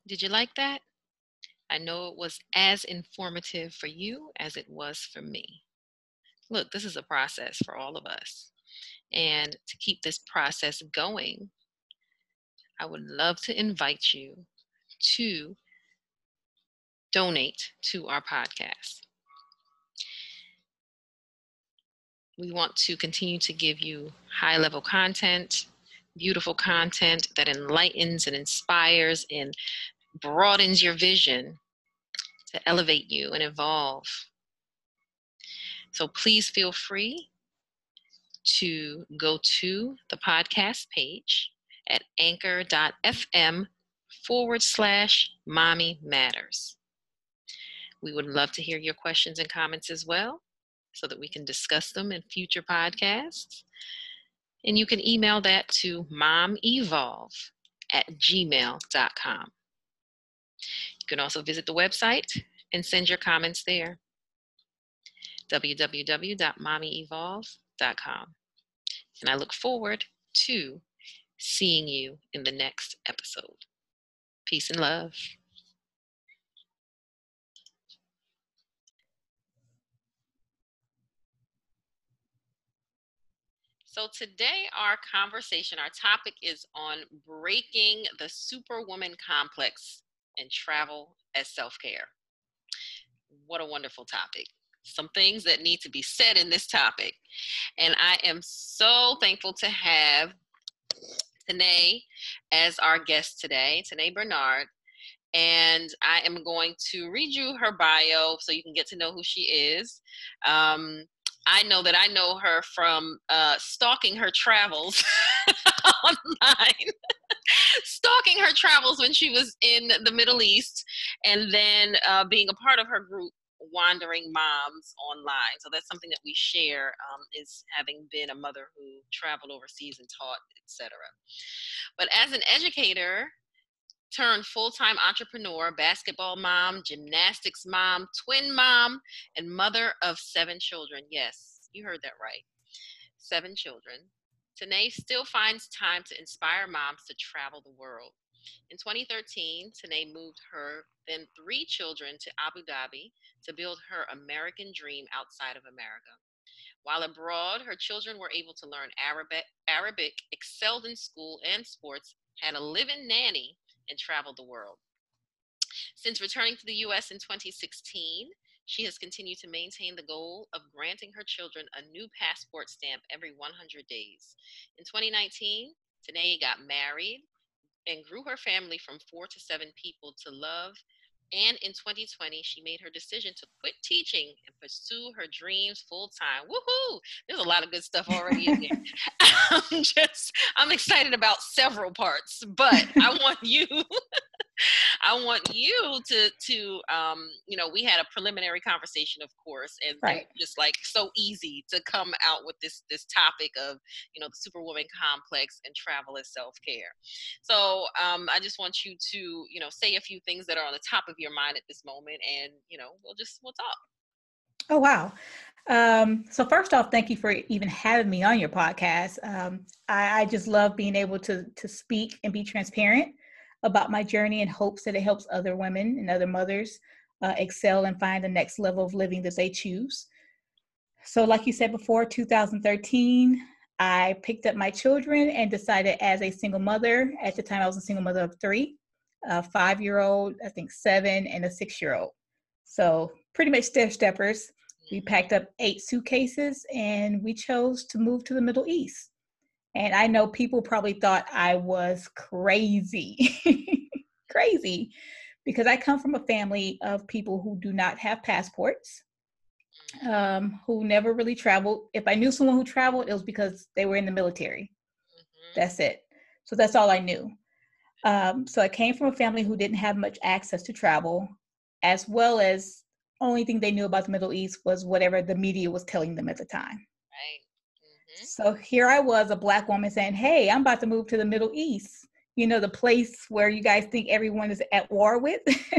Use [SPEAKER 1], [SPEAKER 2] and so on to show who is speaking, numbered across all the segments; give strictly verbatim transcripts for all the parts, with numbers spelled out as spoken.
[SPEAKER 1] Did you like that? I know it was as informative for you as it was for me. Look, this is a process for all of us. And to keep this process going, I would love to invite you to donate to our podcast. We want to continue to give you high level content, beautiful content that enlightens and inspires and broadens your vision to elevate you and evolve. So please feel free to go to the podcast page at anchor.fm forward slash mommy matters. We would love to hear your questions and comments as well so that we can discuss them in future podcasts. And you can email that to momevolve at gmail dot com. You can also visit the website and send your comments there, w w w dot mommy evolve dot com. And I look forward to seeing you in the next episode. Peace and love. So today our conversation, our topic is on breaking the superwoman complex and travel as self-care. What a wonderful topic. Some things that need to be said in this topic. And I am so thankful to have Tanae as our guest today, Tanae Bernard. And I am going to read you her bio so you can get to know who she is. Um, I know that I know her from uh, stalking her travels online, stalking her travels when she was in the Middle East, and then uh, being a part of her group, Wandering Moms Online. So that's something that we share, um, is having been a mother who traveled overseas and taught, et cetera. But as an educator, turned full-time entrepreneur, basketball mom, gymnastics mom, twin mom, and mother of seven children. Yes, you heard that right. Seven children. Tanae still finds time to inspire moms to travel the world. In twenty thirteen, Tanae moved her then three children to Abu Dhabi to build her American dream outside of America. While abroad, her children were able to learn Arabic, Arabic, excelled in school and sports, had a live-in nanny, and traveled the world. Since returning to the U S in twenty sixteen, she has continued to maintain the goal of granting her children a new passport stamp every one hundred days. In twenty nineteen, Tanae got married and grew her family from four to seven people to love. And in twenty twenty, she made her decision to quit teaching and pursue her dreams full time. Woohoo! There's a lot of good stuff already in there. I'm just, I'm excited about several parts, but I want you I want you to to um, you know, we had a preliminary conversation, of course, and it was
[SPEAKER 2] Right.
[SPEAKER 1] just like so easy to come out with this this topic of, you know, the superwoman complex and travel as self-care. So um, I just want you to, you know, say a few things that are on the top of your mind at this moment, and you know, we'll just we'll talk.
[SPEAKER 2] Oh, wow. Um, so first off, thank you for even having me on your podcast. Um, I, I just love being able to to speak and be transparent about my journey in hopes that it helps other women and other mothers uh, excel and find the next level of living that they choose. So like you said before, two thousand thirteen, I picked up my children and decided as a single mother, at the time I was a single mother of three, a five-year-old, I think seven, and a six-year-old. So pretty much step steppers. We packed up eight suitcases and we chose to move to the Middle East. And I know people probably thought I was crazy, crazy, because I come from a family of people who do not have passports, um, who never really traveled. If I knew someone who traveled, it was because they were in the military.
[SPEAKER 1] Mm-hmm.
[SPEAKER 2] That's it. So that's all I knew. Um, so I came from a family who didn't have much access to travel, as well as only thing they knew about the Middle East was whatever the media was telling them at the time.
[SPEAKER 1] Right. Mm-hmm.
[SPEAKER 2] So here I was, a Black woman saying, hey, I'm about to move to the Middle East, you know, the place where you guys think everyone is at war with.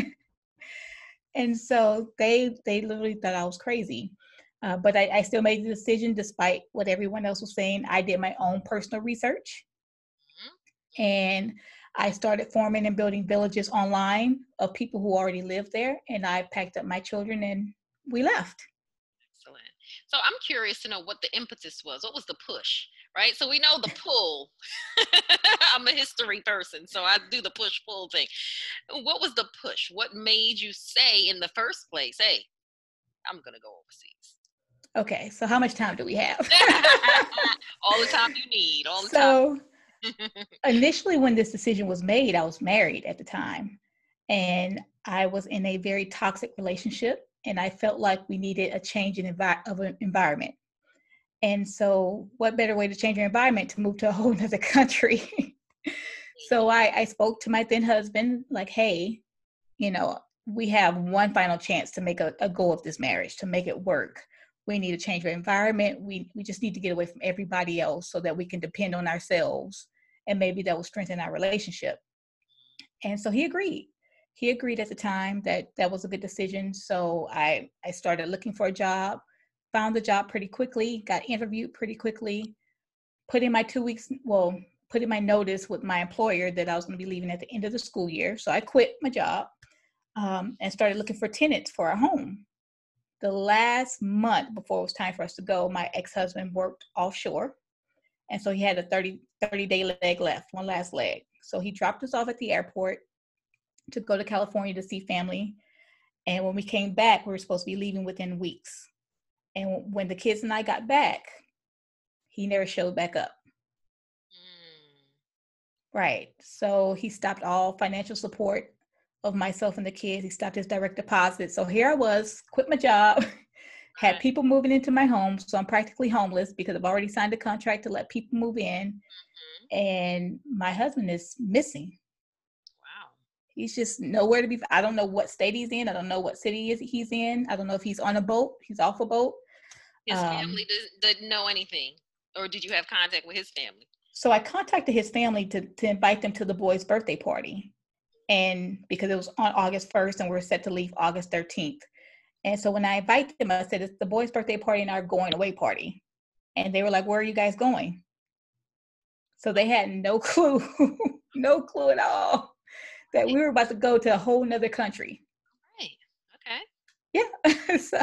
[SPEAKER 2] And so they they literally thought I was crazy. Uh, but I, I still made the decision despite what everyone else was saying. I did my own personal research.
[SPEAKER 1] Mm-hmm.
[SPEAKER 2] And I started forming and building villages online of people who already lived there. And I packed up my children and we left.
[SPEAKER 1] Excellent. So I'm curious to know what the impetus was. What was the push, right? So we know the pull. I'm a history person, so I do the push-pull thing. What was the push? What made you say in the first place, hey, I'm going to go overseas?
[SPEAKER 2] Okay, so how much time do we have?
[SPEAKER 1] All the time you need, all the
[SPEAKER 2] so,
[SPEAKER 1] time.
[SPEAKER 2] Initially, when this decision was made, I was married at the time, and I was in a very toxic relationship, and I felt like we needed a change in envi- of an environment. And so what better way to change your environment to move to a whole other country? So I, I spoke to my then husband, like, hey, you know, we have one final chance to make a, a go of this marriage, to make it work. We need to change our environment. We we just need to get away from everybody else so that we can depend on ourselves. And maybe that will strengthen our relationship. And so he agreed. He agreed at the time that that was a good decision. So I, I started looking for a job, found the job pretty quickly, got interviewed pretty quickly, put in my two weeks, well, put in my notice with my employer that I was going to be leaving at the end of the school year. So I quit my job um, and started looking for tenants for our home. The last month before it was time for us to go, my ex-husband worked offshore. And so he had a thirty, thirty day leg left, one last leg. So he dropped us off at the airport to go to California to see family. And when we came back, we were supposed to be leaving within weeks. And when the kids and I got back, he never showed back up. Mm. Right. So he stopped all financial support of myself and the kids. He stopped his direct deposit. So here I was, quit my job, had people moving into my home. So I'm practically homeless because I've already signed a contract to let people move in. Mm-hmm. And my husband is missing.
[SPEAKER 1] Wow.
[SPEAKER 2] He's just nowhere to be. I don't know what state he's in. I don't know what city he's in. I don't know if he's on a boat. He's off a boat.
[SPEAKER 1] His um, family did, didn't know anything. Or did you have contact with his family?
[SPEAKER 2] So I contacted his family to, to invite them to the boys' birthday party. And because it was on August first and we we're set to leave August thirteenth. And so when I invited them, I said, it's the boys' birthday party and our going away party. And they were like, where are you guys going? So they had no clue, no clue at all that we were about to go to a whole nother country.
[SPEAKER 1] Right. Okay.
[SPEAKER 2] Yeah. So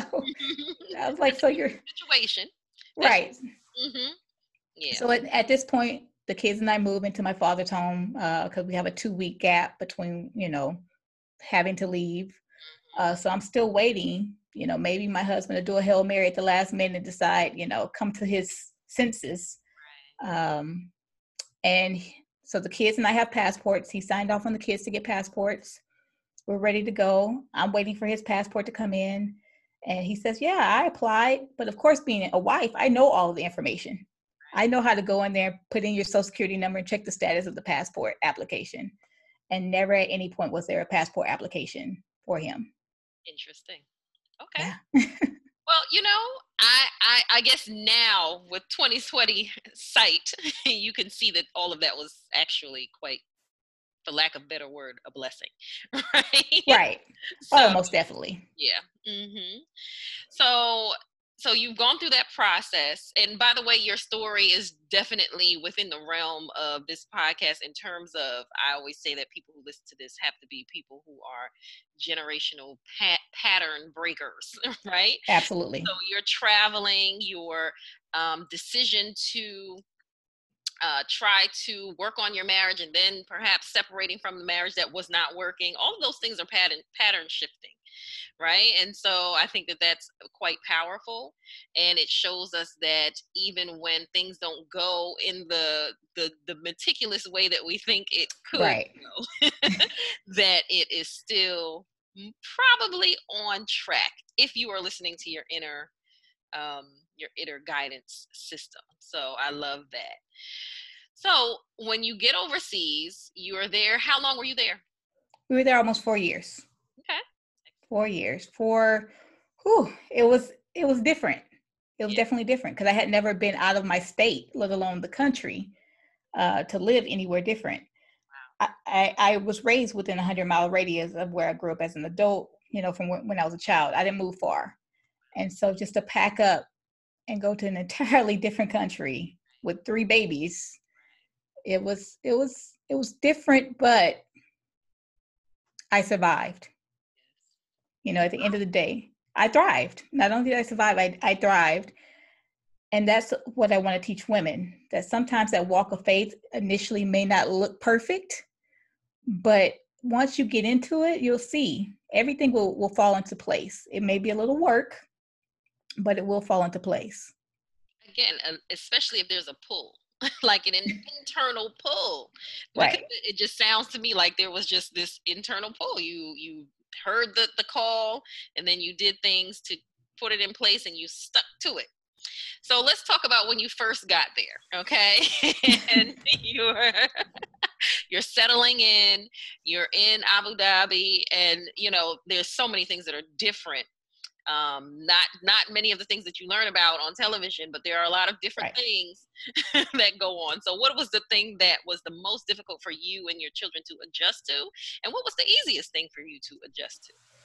[SPEAKER 2] I was like, so you're
[SPEAKER 1] situation.
[SPEAKER 2] Right.
[SPEAKER 1] Mm-hmm. Yeah.
[SPEAKER 2] So at, at this point, the kids and I move into my father's home because uh, we have a two week gap between, you know, having to leave. Uh, so I'm still waiting. You know, maybe my husband will do a Hail Mary at the last minute and decide, you know, come to his senses. Right. Um, and so the kids and I have passports. He signed off on the kids to get passports. We're ready to go. I'm waiting for his passport to come in. And he says, yeah, I applied. But of course, being a wife, I know all of the information. I know how to go in there, put in your social security number and check the status of the passport application. And never at any point was there a passport application for him.
[SPEAKER 1] Interesting. Okay.
[SPEAKER 2] Yeah.
[SPEAKER 1] Well, you know, I, I I guess now with twenty twenty sight, you can see that all of that was actually quite, for lack of a better word, a blessing. Right?
[SPEAKER 2] Right. So, oh, most definitely.
[SPEAKER 1] Yeah. Mm-hmm. So so you've gone through that process. And by the way, your story is definitely within the realm of this podcast in terms of, I always say that people who listen to this have to be people who are generational pat- pattern breakers, right?
[SPEAKER 2] Absolutely.
[SPEAKER 1] So you're traveling, your um, decision to uh, try to work on your marriage and then perhaps separating from the marriage that was not working. All of those things are pattern pattern shifting. Right. And so I think that that's quite powerful. And it shows us that even when things don't go in the the, the meticulous way that we think it could
[SPEAKER 2] right.
[SPEAKER 1] go, that it is still probably on track if you are listening to your inner um, your inner guidance system. So I love that. So when you get overseas, you are there. How long were you there?
[SPEAKER 2] We were there almost four years.
[SPEAKER 1] Okay.
[SPEAKER 2] Four years. For, whew, it was it was different. It was yeah. definitely different because I had never been out of my state, let alone the country, uh, to live anywhere different. Wow. I, I, I was raised within a hundred mile radius of where I grew up as an adult, you know, from when, when I was a child. I didn't move far. And so just to pack up and go to an entirely different country with three babies, it was, it was, it was different, but I survived. You know, at the end of the day, I thrived. Not only did I survive, I, I thrived. And that's what I want to teach women, that sometimes that walk of faith initially may not look perfect, but once you get into it, you'll see everything will, will fall into place. It may be a little work, but it will fall into place.
[SPEAKER 1] Again, especially if there's a pull, like an internal pull.
[SPEAKER 2] Right.
[SPEAKER 1] Because it just sounds to me like there was just this internal pull. You you heard the, the call, and then you did things to put it in place, and you stuck to it. So let's talk about when you first got there, okay? And you're you're settling in, you're in Abu Dhabi, and you know there's so many things that are different. Um, not not many of the things that you learn about on television, but there are a lot of different
[SPEAKER 2] Right.
[SPEAKER 1] things that go on. So what was the thing that was the most difficult for you and your children to adjust to? And what was the easiest thing for you to adjust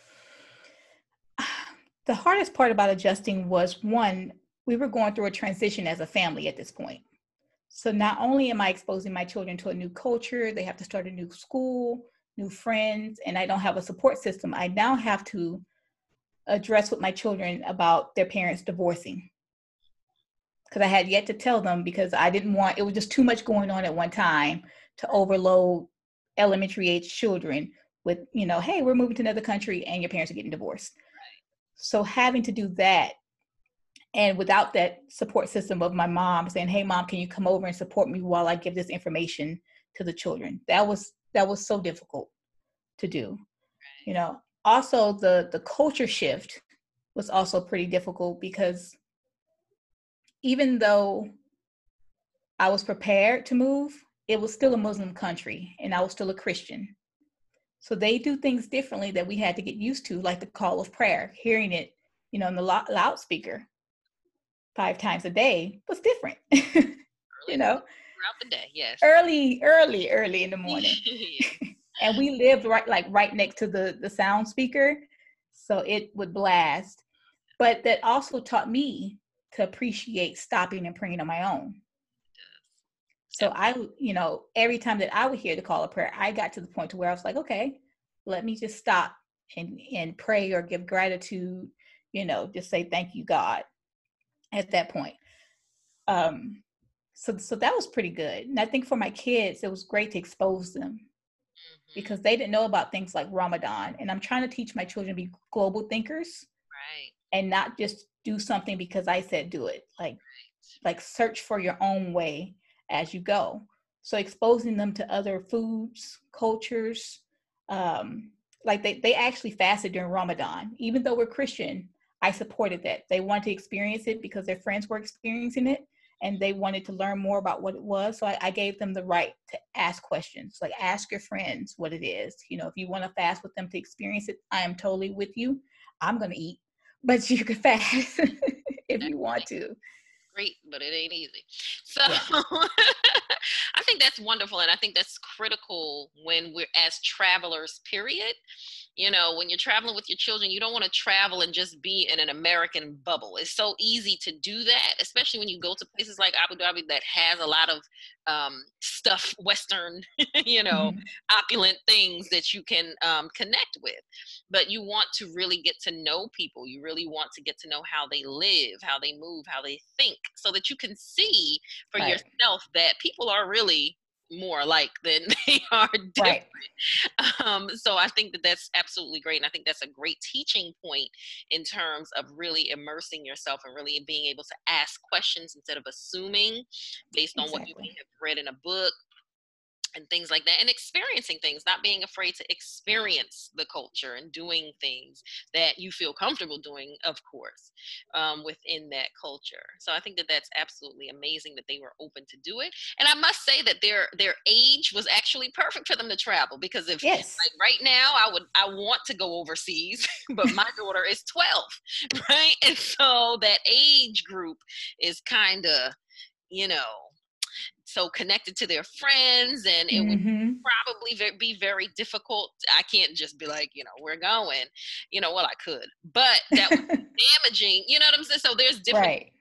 [SPEAKER 1] to?
[SPEAKER 2] The hardest part about adjusting was, one, we were going through a transition as a family at this point. So not only am I exposing my children to a new culture, they have to start a new school, new friends, and I don't have a support system. I now have to address with my children about their parents divorcing, because I had yet to tell them, because I didn't want, it was just too much going on at one time to overload elementary age children with, you know, hey, we're moving to another country and your parents are getting divorced. So having to do that, and without that support system of my mom saying, hey mom, can you come over and support me while I give this information to the children? That was, that was so difficult to do, you know. Also, the, the culture shift was also pretty difficult, because even though I was prepared to move, it was still a Muslim country and I was still a Christian. So they do things differently that we had to get used to, like the call of prayer. Hearing it, you know, in the loudspeaker five times a day was different, you know.
[SPEAKER 1] Throughout the day, yes.
[SPEAKER 2] Early, early, early in the morning. And we lived right, like right next to the, the sound speaker. So it would blast. But that also taught me to appreciate stopping and praying on my own. So I, you know, every time that I would hear the call of prayer, I got to the point to where I was like, okay, let me just stop and, and pray or give gratitude, you know, just say, thank you, God, at that point. Um, so, so that was pretty good. And I think for my kids, it was great to expose them, because they didn't know about things like Ramadan. And I'm trying to teach my children to be global thinkers,
[SPEAKER 1] right,
[SPEAKER 2] and not just do something because I said do it. Like, like search for your own way as you go. So exposing them to other foods, cultures, um, like they, they actually fasted during Ramadan. Even though we're Christian, I supported that. They wanted to experience it because their friends were experiencing it, and they wanted to learn more about what it was. So I, I gave them the right to ask questions, like ask your friends what it is. You know, if you want to fast with them to experience it, I am totally with you. I'm going to eat, but you can fast if you want to.
[SPEAKER 1] Great, but it ain't easy. So
[SPEAKER 2] Yeah.
[SPEAKER 1] I think that's wonderful. And I think that's critical when we're as travelers, period. You know, when you're traveling with your children, you don't want to travel and just be in an American bubble. It's so easy to do that, especially when you go to places like Abu Dhabi that has a lot of um, stuff, Western, you know, mm-hmm. opulent things that you can um, connect with. But you want to really get to know people. You really want to get to know how they live, how they move, how they think, so that you can see for right. yourself that people are really more alike than they are different. Right. Um, so I think that that's absolutely great. And I think that's a great teaching point in terms of really immersing yourself and really being able to ask questions instead of assuming based on exactly. what you may have read in a book and things like that, and experiencing things, not being afraid to experience the culture and doing things that you feel comfortable doing, of course, um, within that culture. So I think that that's absolutely amazing that they were open to do it. And I must say that their their age was actually perfect for them to travel, because if yes. like right now I would I want to go overseas, but my daughter is twelve, right? And so that age group is kind of, you know, so connected to their friends, and it mm-hmm. would probably be very difficult. I can't just be like, you know, we're going, you know, well, I could, but that would be damaging, you know what I'm saying? So there's different right.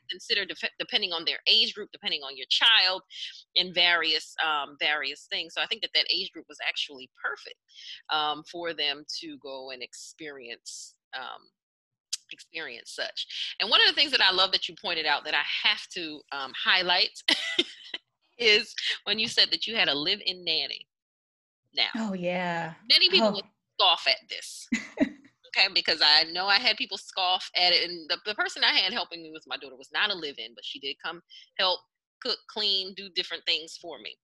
[SPEAKER 1] consider def- depending on their age group, depending on your child, and various um, various things. So I think that that age group was actually perfect um, for them to go and experience um, experience such. And one of the things that I love that you pointed out that I have to um, highlight is when you said that you had a live-in nanny. Now,
[SPEAKER 2] Oh yeah.
[SPEAKER 1] many people
[SPEAKER 2] Oh.
[SPEAKER 1] would scoff at this. Okay, because I know I had people scoff at it, and the, the person I had helping me with my daughter was not a live-in, but she did come help cook, clean, do different things for me.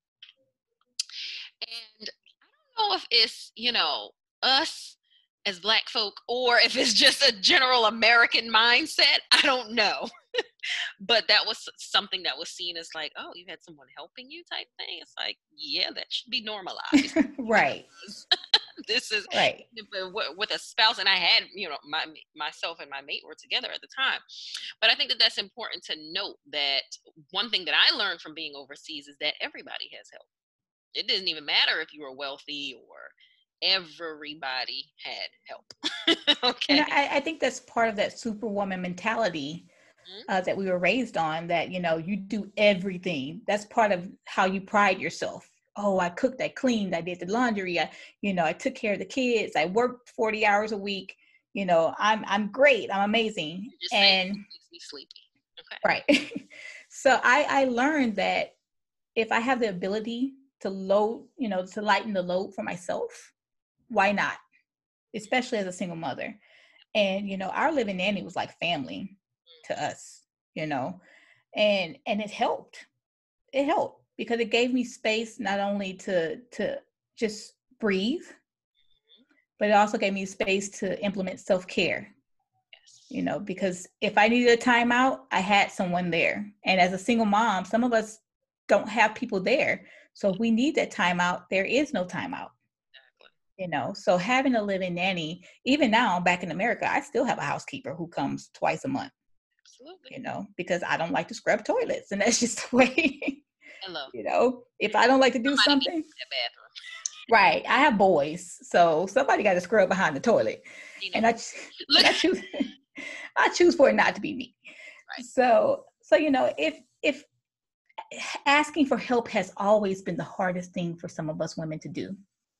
[SPEAKER 1] And I don't know if it's, you know, us as Black folk, or if it's just a general American mindset. I don't know. But that was something that was seen as like, oh, you had someone helping you type thing. It's like, yeah, that should be normalized.
[SPEAKER 2] Right.
[SPEAKER 1] This is
[SPEAKER 2] right.
[SPEAKER 1] with a spouse, and I had, you know, my myself and my mate were together at the time. But I think that that's important to note, that one thing that I learned from being overseas is that everybody has help. It didn't even matter if you were wealthy, or everybody had help. Okay.
[SPEAKER 2] And I, I think that's part of that superwoman mentality mm-hmm. uh, that we were raised on, that, you know, you do everything. That's part of how you pride yourself. Oh, I cooked, I cleaned, I did the laundry, I, you know, I took care of the kids, I worked forty hours a week, you know, I'm I'm great, I'm amazing.
[SPEAKER 1] Just
[SPEAKER 2] and
[SPEAKER 1] makes me sleepy. Okay.
[SPEAKER 2] Right. So I, I learned that if I have the ability to load, you know, to lighten the load for myself, why not? Especially as a single mother. And, you know, our living nanny was like family to us, you know, and, and it helped. It helped because it gave me space not only to, to just breathe, but it also gave me space to implement self-care. Yes. You know, because if I needed a timeout, I had someone there. And as a single mom, some of us don't have people there. So if we need that timeout, there is no timeout. Exactly. You know, so having a live-in nanny, even now back in America, I still have a housekeeper who comes twice a month. Absolutely. You know, because I don't like to scrub toilets, and that's just the way. Hello. You know, if I don't like to do somebody something, right? I have boys, so somebody got to scrub behind the toilet, you know. and I, and I choose, I choose for it not to be me. Right. So, so you know, if if asking for help has always been the hardest thing for some of us women to do.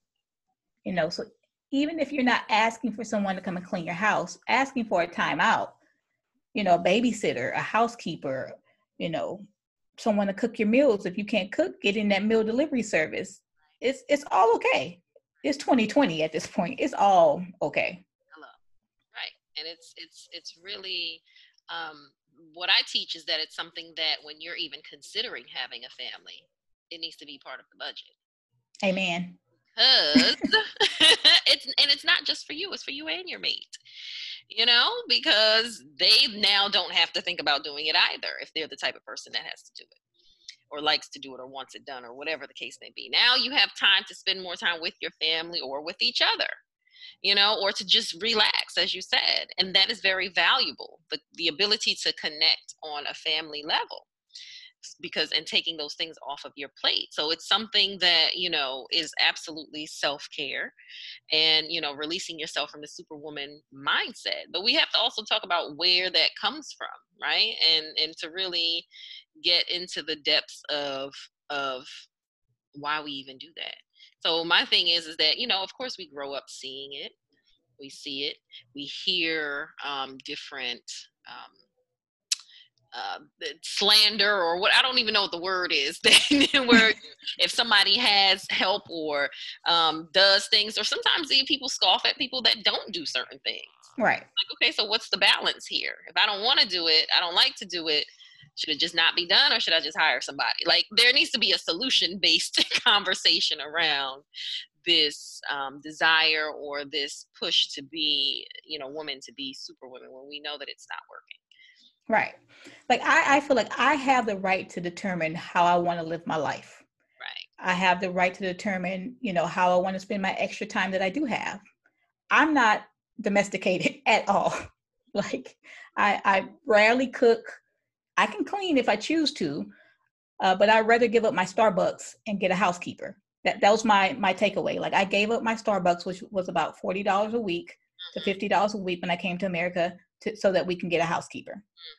[SPEAKER 2] You know, so even if you're not asking for someone to come and clean your house, asking for a timeout, you know, a babysitter, a housekeeper, you know, someone to cook your meals. If you can't cook, get in that meal delivery service. It's it's all okay. It's twenty twenty at this point. It's all okay.
[SPEAKER 1] Hello. Right. And it's it's it's really um, what I teach is that it's something that when you're even considering having a family, it needs to be part of the budget.
[SPEAKER 2] Amen.
[SPEAKER 1] Because it's and it's not just for you, it's for you and your mate. You know, because they now don't have to think about doing it either if they're the type of person that has to do it or likes to do it or wants it done or whatever the case may be. Now you have time to spend more time with your family or with each other, you know, or to just relax, as you said. And that is very valuable, the, the ability to connect on a family level. Because and taking those things off of your plate. So it's something that, you know, is absolutely self-care and, you know, releasing yourself from the superwoman mindset. But we have to also talk about where that comes from, right? And and to really get into the depths of of why we even do that. So my thing is, is that, you know, of course we grow up seeing it. We see it. We hear um, different um, Uh, slander or what, I don't even know what the word is, where if somebody has help or um, does things, or sometimes even people scoff at people that don't do certain things.
[SPEAKER 2] Right.
[SPEAKER 1] Like, okay, so what's the balance here? If I don't want to do it, I don't like to do it, should it just not be done, or should I just hire somebody? Like, there needs to be a solution-based conversation around this um, desire or this push to be, you know, women to be super women when we know that it's not working.
[SPEAKER 2] Right. Like I, I feel like I have the right to determine how I want to live my life.
[SPEAKER 1] Right.
[SPEAKER 2] I have the right to determine, you know, how I want to spend my extra time that I do have. I'm not domesticated at all. Like I, I rarely cook. I can clean if I choose to, uh, but I'd rather give up my Starbucks and get a housekeeper. That that was my my takeaway. Like I gave up my Starbucks, which was about forty dollars a week to fifty dollars a week when I came to America, to, so that we can get a housekeeper.
[SPEAKER 1] Mm-hmm.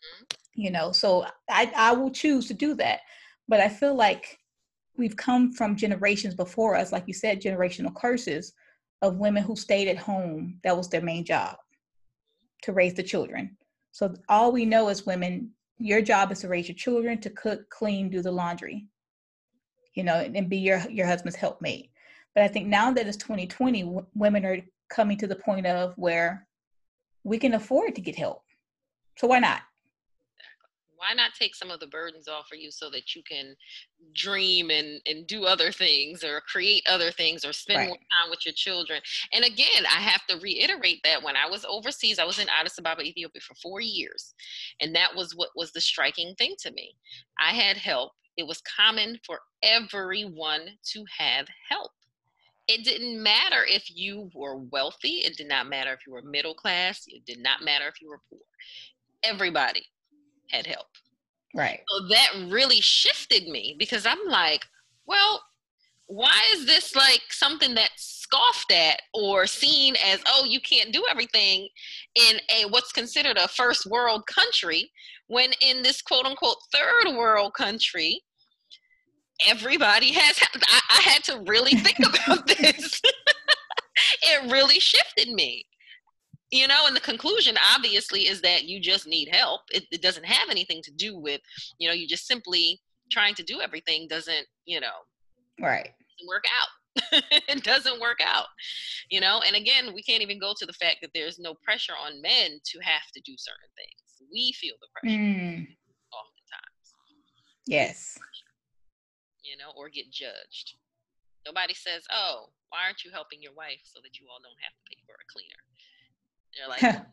[SPEAKER 2] you know, so I, I will choose to do that. But I feel like we've come from generations before us, like you said, generational curses of women who stayed at home. That was their main job, to raise the children. So all we know as women, your job is to raise your children, to cook, clean, do the laundry, you know, and be your, your husband's helpmate. But I think now that it's twenty twenty, w- women are coming to the point of where we can afford to get help. So why not?
[SPEAKER 1] Why not take some of the burdens off for you so that you can dream and, and do other things or create other things or spend
[SPEAKER 2] Right.
[SPEAKER 1] more time with your children? And again, I have to reiterate that when I was overseas, I was in Addis Ababa, Ethiopia for four years. And that was what was the striking thing to me. I had help. It was common for everyone to have help. It didn't matter if you were wealthy. It did not matter if you were middle class. It did not matter if you were poor. Everybody had help.
[SPEAKER 2] Right.
[SPEAKER 1] So that really shifted me because I'm like, well, why is this like something that's scoffed at or seen as, oh, you can't do everything in a what's considered a first world country, when in this quote unquote third world country, everybody has, I, I had to really think about this. It really shifted me. You know, and the conclusion obviously is that you just need help. It, it doesn't have anything to do with, you know, you just simply trying to do everything doesn't, you know,
[SPEAKER 2] Right.
[SPEAKER 1] doesn't work out. It doesn't work out, you know. And again, we can't even go to the fact that there's no pressure on men to have to do certain things. We feel the pressure
[SPEAKER 2] Mm,
[SPEAKER 1] oftentimes.
[SPEAKER 2] yes.
[SPEAKER 1] You know, or get judged. Nobody says, oh, why aren't you helping your wife so that you all don't have to pay for a cleaner? They're like,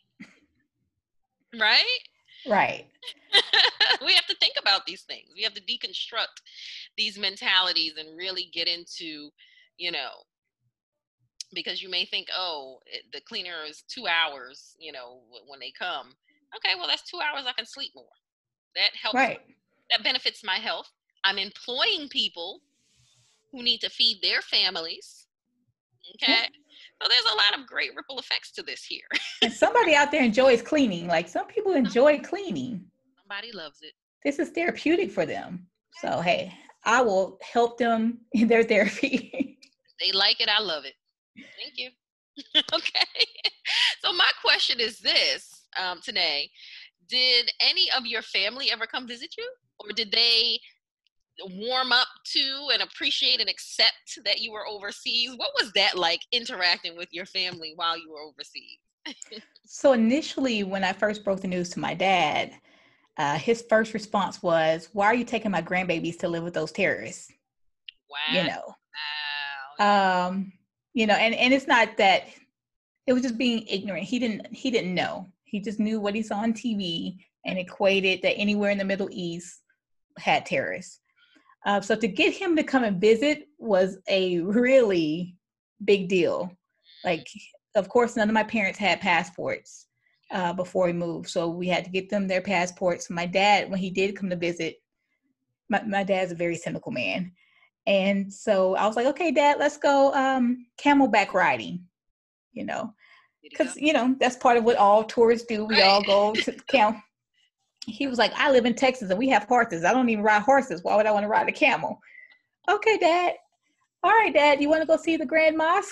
[SPEAKER 1] right?
[SPEAKER 2] Right.
[SPEAKER 1] We have to think about these things. We have to deconstruct these mentalities and really get into, you know, because you may think, oh, it, the cleaner is two hours, you know, when they come. Okay, well, that's two hours I can sleep more. That helps.
[SPEAKER 2] Right.
[SPEAKER 1] That benefits my health. I'm employing people who need to feed their families. Okay.
[SPEAKER 2] Yeah.
[SPEAKER 1] So there's a lot of great ripple effects to this here.
[SPEAKER 2] And somebody out there enjoys cleaning. Like some people enjoy cleaning.
[SPEAKER 1] Somebody loves it.
[SPEAKER 2] This is therapeutic for them. So, hey, I will help them in their therapy.
[SPEAKER 1] They like it. I love it. Thank you. Okay. So my question is this, um, today, did any of your family ever come visit you, or did they warm up to and appreciate and accept that you were overseas? What was that like, interacting with your family while you were overseas?
[SPEAKER 2] So initially, when I first broke the news to my dad, uh, his first response was, why are you taking my grandbabies to live with those terrorists?
[SPEAKER 1] Wow.
[SPEAKER 2] You know,
[SPEAKER 1] Wow.
[SPEAKER 2] um, you know, and, and it's not that, it was just being ignorant. He didn't, he didn't know. He just knew what he saw on T V and equated that anywhere in the Middle East had terrorists. Uh, so to get him to come and visit was a really big deal. Like, of course, none of my parents had passports uh, before we moved. So we had to get them their passports. My dad, when he did come to visit, my, my dad's a very cynical man. And so I was like, okay, Dad, let's go um, camelback riding, you know, because, you know, that's part of what all tourists do. We
[SPEAKER 1] right.
[SPEAKER 2] all go to camp. He was like, I live in Texas and we have horses. I don't even ride horses. Why would I want to ride a camel? Okay, Dad. All right, Dad, you want to go see the Grand Mosque?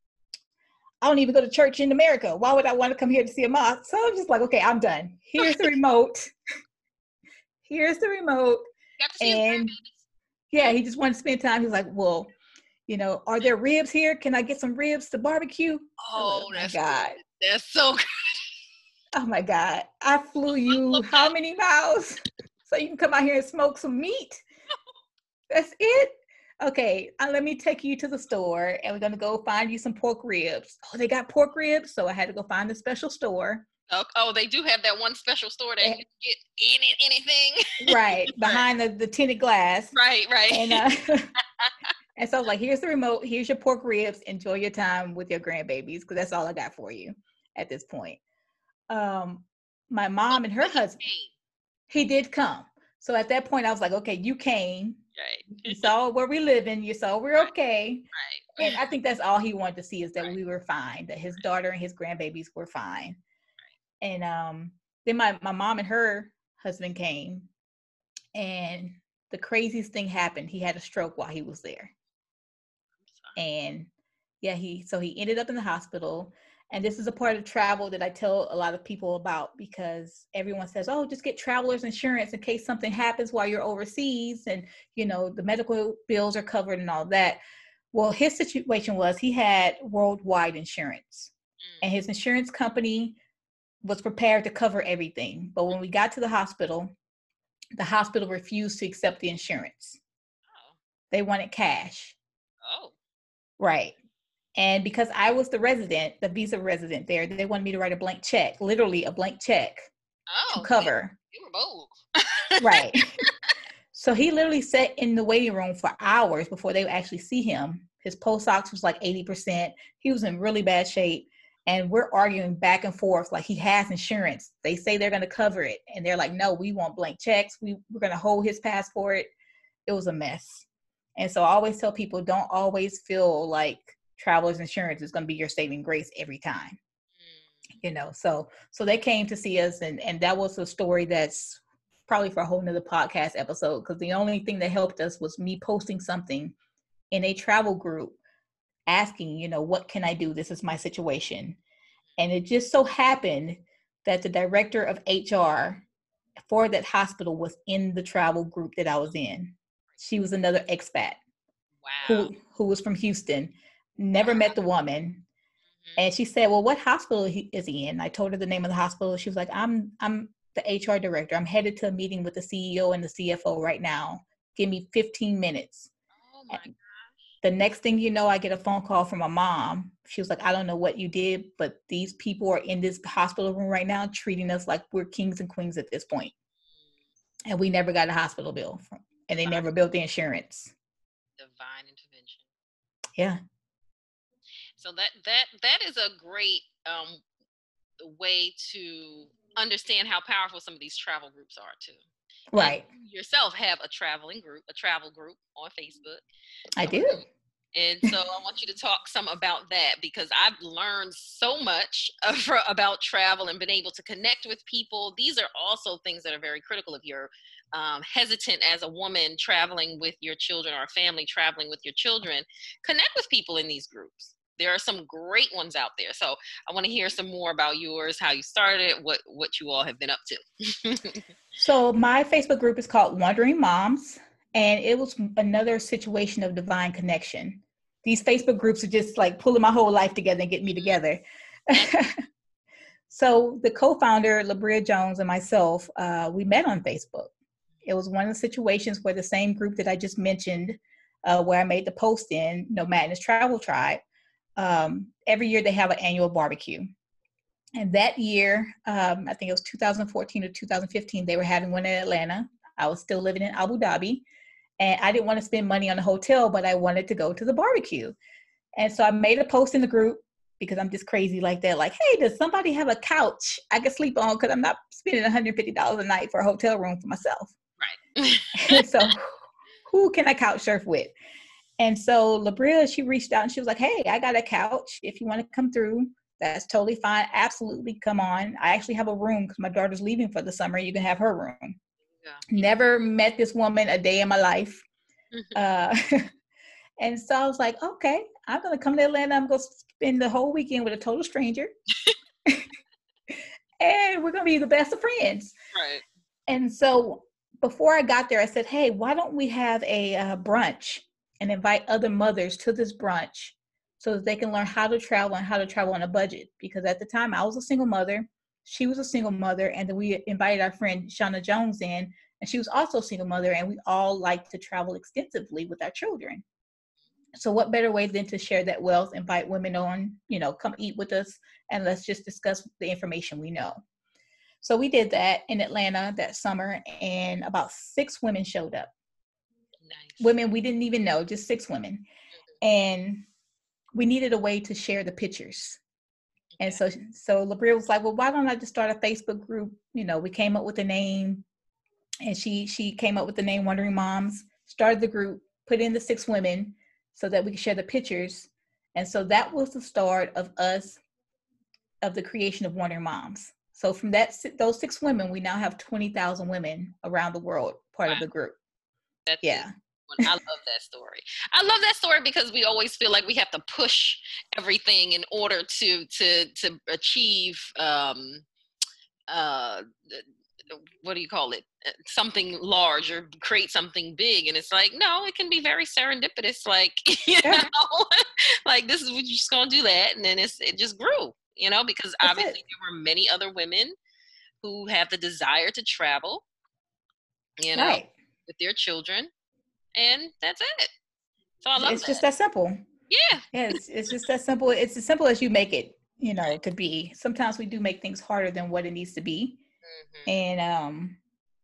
[SPEAKER 2] I don't even go to church in America. Why would I want to come here to see a mosque? So I'm just like, okay, I'm done. Here's the remote. Here's the remote. And yeah, he just wanted to spend time. He's like, well, you know, are there ribs here? Can I get some ribs to barbecue?
[SPEAKER 1] Oh,
[SPEAKER 2] oh my
[SPEAKER 1] that's
[SPEAKER 2] God.
[SPEAKER 1] Good. That's so good.
[SPEAKER 2] Oh my God. I flew you how many miles so you can come out here and smoke some meat? That's it? Okay, uh, let me take you to the store and we're going to go find you some pork ribs. Oh, they got pork ribs? So I had to go find the special store.
[SPEAKER 1] Oh, oh they do have that one special store that they, you can get any, anything.
[SPEAKER 2] Right, behind the, the tinted glass.
[SPEAKER 1] Right, right.
[SPEAKER 2] And, uh, and so I was like, here's the remote. Here's your pork ribs. Enjoy your time with your grandbabies because that's all I got for you at this point. Um, my mom and her husband, he did come. So at that point, I was like, okay, you came.
[SPEAKER 1] Right.
[SPEAKER 2] You saw where we live in. You saw we're okay.
[SPEAKER 1] Right.
[SPEAKER 2] And I think that's all he wanted to see is that
[SPEAKER 1] right.
[SPEAKER 2] we were fine, that his daughter and his grandbabies were fine. Right. And um, then my, my mom and her husband came, and the craziest thing happened. He had a stroke while he was there. And yeah, he so he ended up in the hospital. And this is a part of travel that I tell a lot of people about, because everyone says, oh, just get traveler's insurance in case something happens while you're overseas, and you know the medical bills are covered and all that. Well, his situation was he had worldwide insurance, and his insurance company was prepared to cover everything. But when we got to the hospital, the hospital refused to accept the insurance.
[SPEAKER 1] Oh.
[SPEAKER 2] They wanted cash.
[SPEAKER 1] Oh.
[SPEAKER 2] Right. And because I was the resident, the visa resident there, they wanted me to write a blank check, literally a blank check
[SPEAKER 1] oh,
[SPEAKER 2] to cover.
[SPEAKER 1] You, you were bold.
[SPEAKER 2] Right. So he literally sat in the waiting room for hours before they would actually see him. His pulse ox was like eighty percent. He was in really bad shape. And we're arguing back and forth like he has insurance. They say they're going to cover it. And they're like, no, we want blank checks. We, we're going to hold his passport. It was a mess. And so I always tell people, don't always feel like traveler's insurance is going to be your saving grace every time. You know, so so they came to see us, and, and that was a story that's probably for a whole nother podcast episode, because the only thing that helped us was me posting something in a travel group asking, you know, what can I do? This is my situation. And it just so happened that the director of H R for that hospital was in the travel group that I was in. She was another expat.
[SPEAKER 1] Wow.
[SPEAKER 2] who who was from Houston, never met the woman. And she said, well, what hospital is he in? I told her the name of the hospital. She was like, I'm I'm the H R director. I'm headed to a meeting with the C E O and the C F O right now. Give me fifteen minutes.
[SPEAKER 1] Oh my gosh.
[SPEAKER 2] The next thing you know, I get a phone call from my mom. She was like, I don't know what you did, but these people are in this hospital room right now treating us like we're kings and queens at this point. And we never got a hospital bill. From, and they never billed the insurance.
[SPEAKER 1] Divine intervention.
[SPEAKER 2] Yeah.
[SPEAKER 1] So that that that is a great um, way to understand how powerful some of these travel groups are too.
[SPEAKER 2] Right.
[SPEAKER 1] And you yourself have a traveling group, a travel group on Facebook.
[SPEAKER 2] I do.
[SPEAKER 1] And so I want you to talk some about that, because I've learned so much of, about travel and been able to connect with people. These are also things that are very critical if you're um, hesitant as a woman traveling with your children, or a family traveling with your children. Connect with people in these groups. There are some great ones out there. So I want to hear some more about yours, how you started, what, what you all have been up to.
[SPEAKER 2] So my Facebook group is called Wandering Moms, and it was another situation of divine connection. These Facebook groups are just like pulling my whole life together and getting me together. So the co-founder, Labria Jones, and myself, uh, we met on Facebook. It was one of the situations where the same group that I just mentioned, uh, where I made the post in, No Madness Travel Tribe, um, every year they have an annual barbecue. And that year, um, I think it was two thousand fourteen or two thousand fifteen, they were having one in Atlanta. I was still living in Abu Dhabi, and I didn't want to spend money on a hotel, but I wanted to go to the barbecue. And so I made a post in the group, because I'm just crazy like that. Like, hey, does somebody have a couch I can sleep on? Because I'm not spending one hundred fifty dollars a night for a hotel room for myself.
[SPEAKER 1] Right.
[SPEAKER 2] So who can I couch surf with? And so Labria, she reached out and she was like, hey, I got a couch. If you want to come through, that's totally fine. Absolutely. Come on. I actually have a room because my daughter's leaving for the summer. You can have her room. Yeah. Never met this woman a day in my life. uh, and so I was like, okay, I'm going to come to Atlanta. I'm going to spend the whole weekend with a total stranger. And we're going to be the best of friends.
[SPEAKER 1] Right.
[SPEAKER 2] And so before I got there, I said, hey, why don't we have a uh, brunch and invite other mothers to this brunch so that they can learn how to travel and how to travel on a budget? Because at the time I was a single mother, she was a single mother, and then we invited our friend Shauna Jones in, and she was also a single mother, and we all like to travel extensively with our children. So what better way than to share that wealth, invite women on, you know, come eat with us, and let's just discuss the information we know. So we did that in Atlanta that summer, and about six women showed up. Nice. Women we didn't even know, just six women. And we needed a way to share the pictures. Okay. And so so Labria was like, well, why don't I just start a Facebook group? You know, we came up with a name, and she she came up with the name Wandering Moms, started the group, put in the six women so that we could share the pictures. And so that was the start of us, of the creation of Wandering Moms. So from that, those six women, we now have twenty thousand women around the world, part
[SPEAKER 1] Wow.
[SPEAKER 2] of the group.
[SPEAKER 1] That
[SPEAKER 2] yeah.
[SPEAKER 1] Is, I love that story. I love that story because we always feel like we have to push everything in order to to to achieve um, uh, what do you call it? Something large or create something big. And it's like, no, it can be very serendipitous. Like, you yeah. know, like this is what you're just going to do that. And then it's, it just grew, you know, because
[SPEAKER 2] That's
[SPEAKER 1] obviously
[SPEAKER 2] it.
[SPEAKER 1] there were many other women who have the desire to travel, you know,
[SPEAKER 2] right.
[SPEAKER 1] with their children. And that's it. So I love
[SPEAKER 2] It's
[SPEAKER 1] that.
[SPEAKER 2] just that simple.
[SPEAKER 1] Yeah.
[SPEAKER 2] Yeah. It's, it's just that simple. It's as simple as you make it, you know, to be. Sometimes we do make things harder than what it needs to be. Mm-hmm. And, um,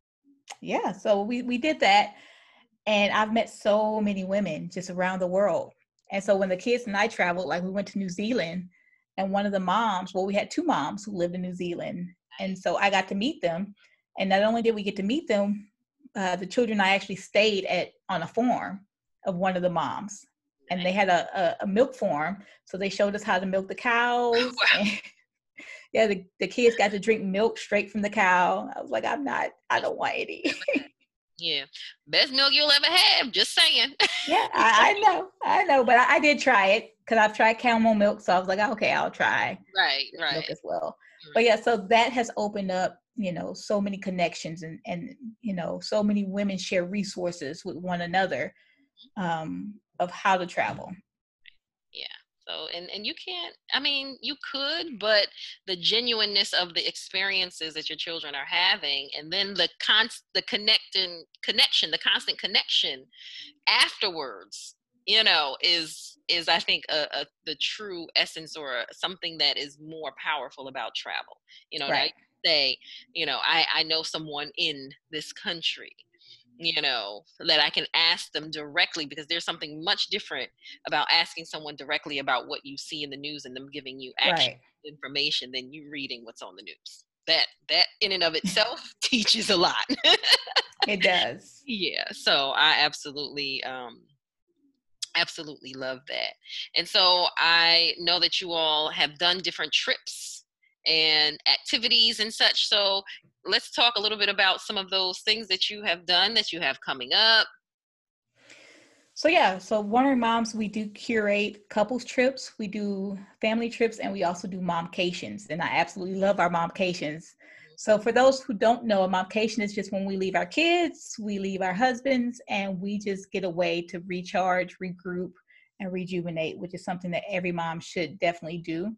[SPEAKER 2] yeah, so we, we did that. And I've met so many women just around the world. And so when the kids and I traveled, like we went to New Zealand, and one of the moms, well, we had two moms who lived in New Zealand. And so I got to meet them. And not only did we get to meet them, uh, the children, I actually stayed at on a farm of one of the moms. And they had a, a, a milk farm. So they showed us how to milk the cows.
[SPEAKER 1] Wow.
[SPEAKER 2] And yeah, the, the kids got to drink milk straight from the cow. I was like, I'm not, I don't want any.
[SPEAKER 1] Yeah. Best milk you'll ever have. Just saying.
[SPEAKER 2] yeah, I, I know. I know. But I, I did try it because I've tried camel milk. So I was like, okay, I'll try
[SPEAKER 1] right, right.
[SPEAKER 2] milk as well.
[SPEAKER 1] Right.
[SPEAKER 2] But yeah, so that has opened up, you know, so many connections and, and, you know, so many women share resources with one another um, of how to travel.
[SPEAKER 1] Yeah. So, and, and you can't, I mean, you could, but the genuineness of the experiences that your children are having, and then the const, the connecting connection, the constant connection afterwards, you know, is, is I think a, a, the true essence or a, something that is more powerful about travel. You know,
[SPEAKER 2] right.
[SPEAKER 1] I say, you know, I, I know someone in this country, you know, that I can ask them directly, because there's something much different about asking someone directly about what you see in the news and them giving you actual
[SPEAKER 2] right.
[SPEAKER 1] information than you reading what's on the news. That, that in and of itself teaches a lot.
[SPEAKER 2] It does.
[SPEAKER 1] Yeah. So I absolutely, um, absolutely love that. And so I know that you all have done different trips and activities and such. So let's talk a little bit about some of those things that you have done, that you have coming up.
[SPEAKER 2] So yeah, so Wondering Moms, we do curate couples trips, we do family trips, and we also do momcations. And I absolutely love our momcations. So for those who don't know, a momcation is just when we leave our kids, we leave our husbands, and we just get away to recharge, regroup, and rejuvenate, which is something that every mom should definitely do.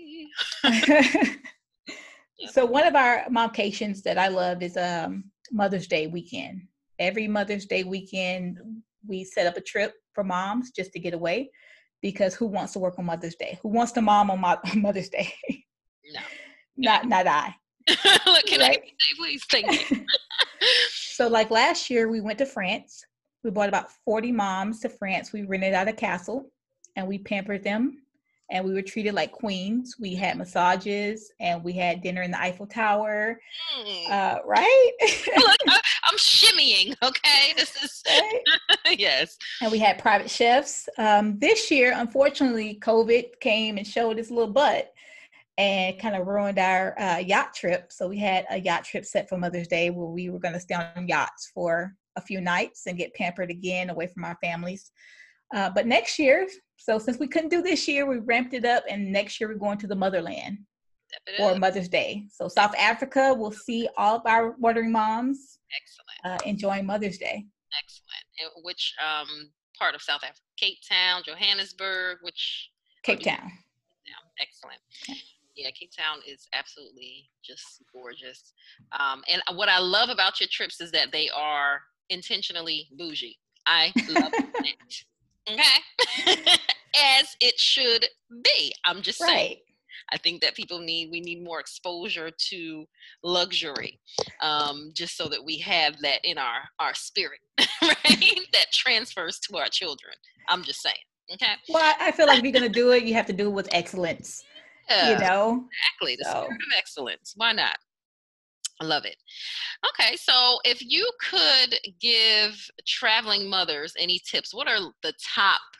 [SPEAKER 2] So one of our momcations that I love is um, Mother's Day weekend. Every Mother's Day weekend, we set up a trip for moms just to get away, because who wants to work on Mother's Day? Who wants to mom on Mo- Mother's Day?
[SPEAKER 1] No.
[SPEAKER 2] not not I.
[SPEAKER 1] Look, can right? I say, please? Thank you.
[SPEAKER 2] So like last year, we went to France. We brought about forty moms to France. We rented out a castle and we pampered them. And we were treated like queens. We had massages and we had dinner in the Eiffel Tower. Mm. Uh, right?
[SPEAKER 1] Look, I'm shimmying, okay? This is, right? Yes.
[SPEAKER 2] And we had private chefs. Um, this year, unfortunately, COVID came and showed its little butt and kind of ruined our uh, yacht trip. So we had a yacht trip set for Mother's Day where we were going to stay on yachts for a few nights and get pampered again away from our families. Uh, but next year, so since we couldn't do this year, we ramped it up, and next year we're going to the motherland for Mother's Day. So South Africa will see all of our Wondering Moms.
[SPEAKER 1] Excellent.
[SPEAKER 2] Uh, enjoying Mother's Day.
[SPEAKER 1] Excellent. And which um, part of South Africa? Cape Town, Johannesburg, which?
[SPEAKER 2] Cape Town.
[SPEAKER 1] Yeah, excellent. Yeah, Cape Town is absolutely just gorgeous. Um, and what I love about your trips is that they are intentionally bougie. I love it. Okay. As it should be. I'm just
[SPEAKER 2] right. saying. I
[SPEAKER 1] think that people need, we need more exposure to luxury, um, just so that we have that in our, our spirit, right? That transfers to our children. I'm just saying. Okay.
[SPEAKER 2] Well, I feel like if you're going to do it, you have to do it with excellence. Yeah, you know?
[SPEAKER 1] Exactly. The so. Spirit of excellence. Why not? I love it. Okay, so if you could give traveling mothers any tips, what are the top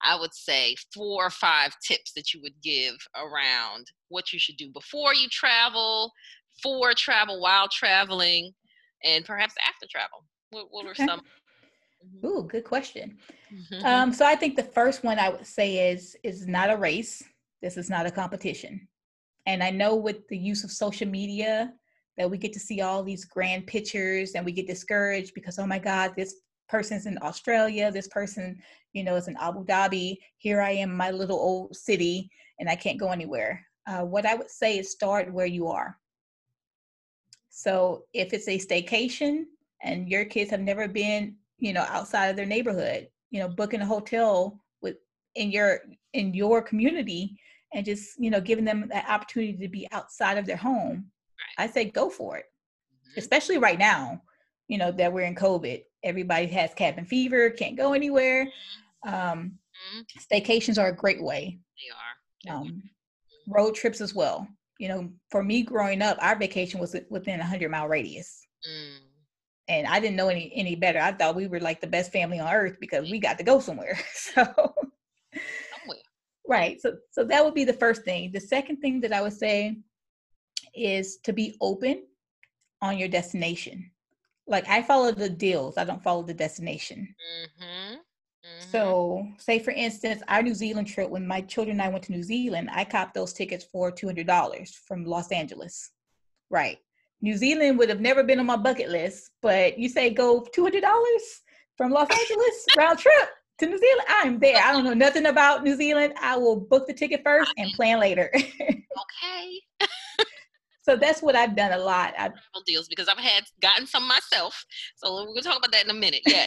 [SPEAKER 1] I would say four or five tips that you would give around what you should do before you travel, for travel, while traveling, and perhaps after travel. What, what are
[SPEAKER 2] Okay.
[SPEAKER 1] some? Mhm.
[SPEAKER 2] Ooh, good question. Um, so I think the first one I would say is is not a race. This is not a competition. And I know with the use of social media that we get to see all these grand pictures and we get discouraged because, oh my God, this person's in Australia, this person, you know, is in Abu Dhabi. Here I am, my little old city, and I can't go anywhere. Uh, what I would say is start where you are. So if it's a staycation and your kids have never been, you know, outside of their neighborhood, you know, booking a hotel with in your in your community and just, you know, giving them that opportunity to be outside of their home, I say go for it.
[SPEAKER 1] Mhm.
[SPEAKER 2] Especially right now, you know, that we're in COVID. Everybody has cabin fever, can't go anywhere. Um,
[SPEAKER 1] Mhm.
[SPEAKER 2] Staycations are a great way.
[SPEAKER 1] They are. They're
[SPEAKER 2] Um, Road trips as well. You know, for me growing up, our vacation was within a hundred mile radius.
[SPEAKER 1] wonderful.
[SPEAKER 2] And I didn't know any any better. I thought we were like the best family on earth because we got to go somewhere. So
[SPEAKER 1] Somewhere.
[SPEAKER 2] right. So so that would be the first thing. The second thing that I would say is to be open on your destination. Like I follow the deals, I don't follow the destination.
[SPEAKER 1] Mm-hmm. Mm-hmm.
[SPEAKER 2] So, say for instance, our New Zealand trip, when my children and I went to New Zealand, I copped those tickets for two hundred dollars from Los Angeles. Right. New Zealand would have never been on my bucket list, but you say go two hundred dollars from Los Angeles round trip to New Zealand. I'm there. I don't know nothing about New Zealand. I will book the ticket first and plan later.
[SPEAKER 1] Okay.
[SPEAKER 2] So that's what I've done a lot. I,
[SPEAKER 1] Travel deals because I've had gotten some myself. So we're gonna talk about that in a minute. Yeah.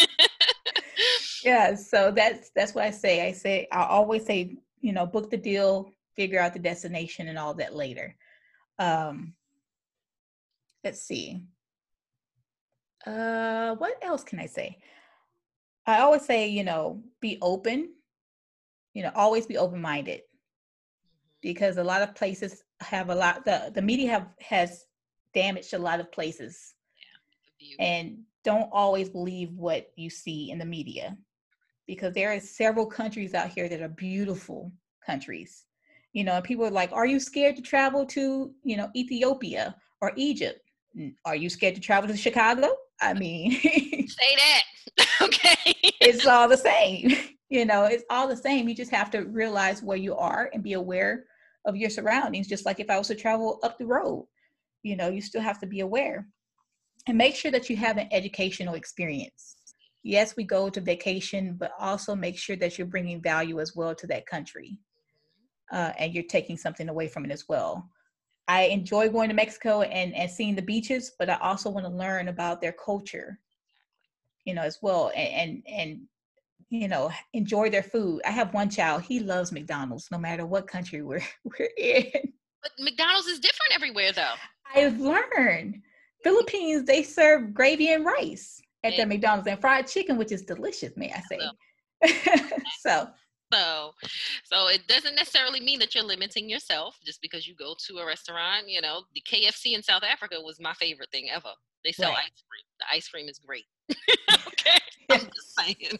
[SPEAKER 2] yeah. So that's that's what I say. I say I always say, you know, book the deal, figure out the destination and all that later. Um, let's see. Uh, what else can I say? I always say, you know, be open, you know, always be open minded because a lot of places have a lot, the, the media have has damaged a lot of places
[SPEAKER 1] The view.
[SPEAKER 2] and don't always believe what you see in the media because there are several countries out here that are beautiful countries. You know, and people are like, are you scared to travel to, you know, Ethiopia or Egypt? Are you scared to travel to Chicago? I mean,
[SPEAKER 1] Say that. Okay.
[SPEAKER 2] it's all the same. You know, it's all the same. You just have to realize where you are and be aware of your surroundings. Just like if I was to travel up the road, you know, you still have to be aware and make sure that you have an educational experience. Yes, we go to vacation, but also make sure that you're bringing value as well to that country, uh, and you're taking something away from it as well. I enjoy going to Mexico and, and seeing the beaches, but I also want to learn about their culture, you know, as well, and and, and you know, enjoy their food. I have one child, he loves McDonald's no matter what country we're we're in.
[SPEAKER 1] But McDonald's is different everywhere, though.
[SPEAKER 2] I've learned Philippines, they serve gravy and rice at
[SPEAKER 1] Yeah.
[SPEAKER 2] their McDonald's and fried chicken, which is delicious, may I say. So
[SPEAKER 1] So, so it doesn't necessarily mean that you're limiting yourself just because you go to a restaurant. You know, the K F C in South Africa was my favorite thing ever. They sell
[SPEAKER 2] right.
[SPEAKER 1] ice cream. The ice cream is great. Okay, I'm
[SPEAKER 2] Yeah.
[SPEAKER 1] just saying.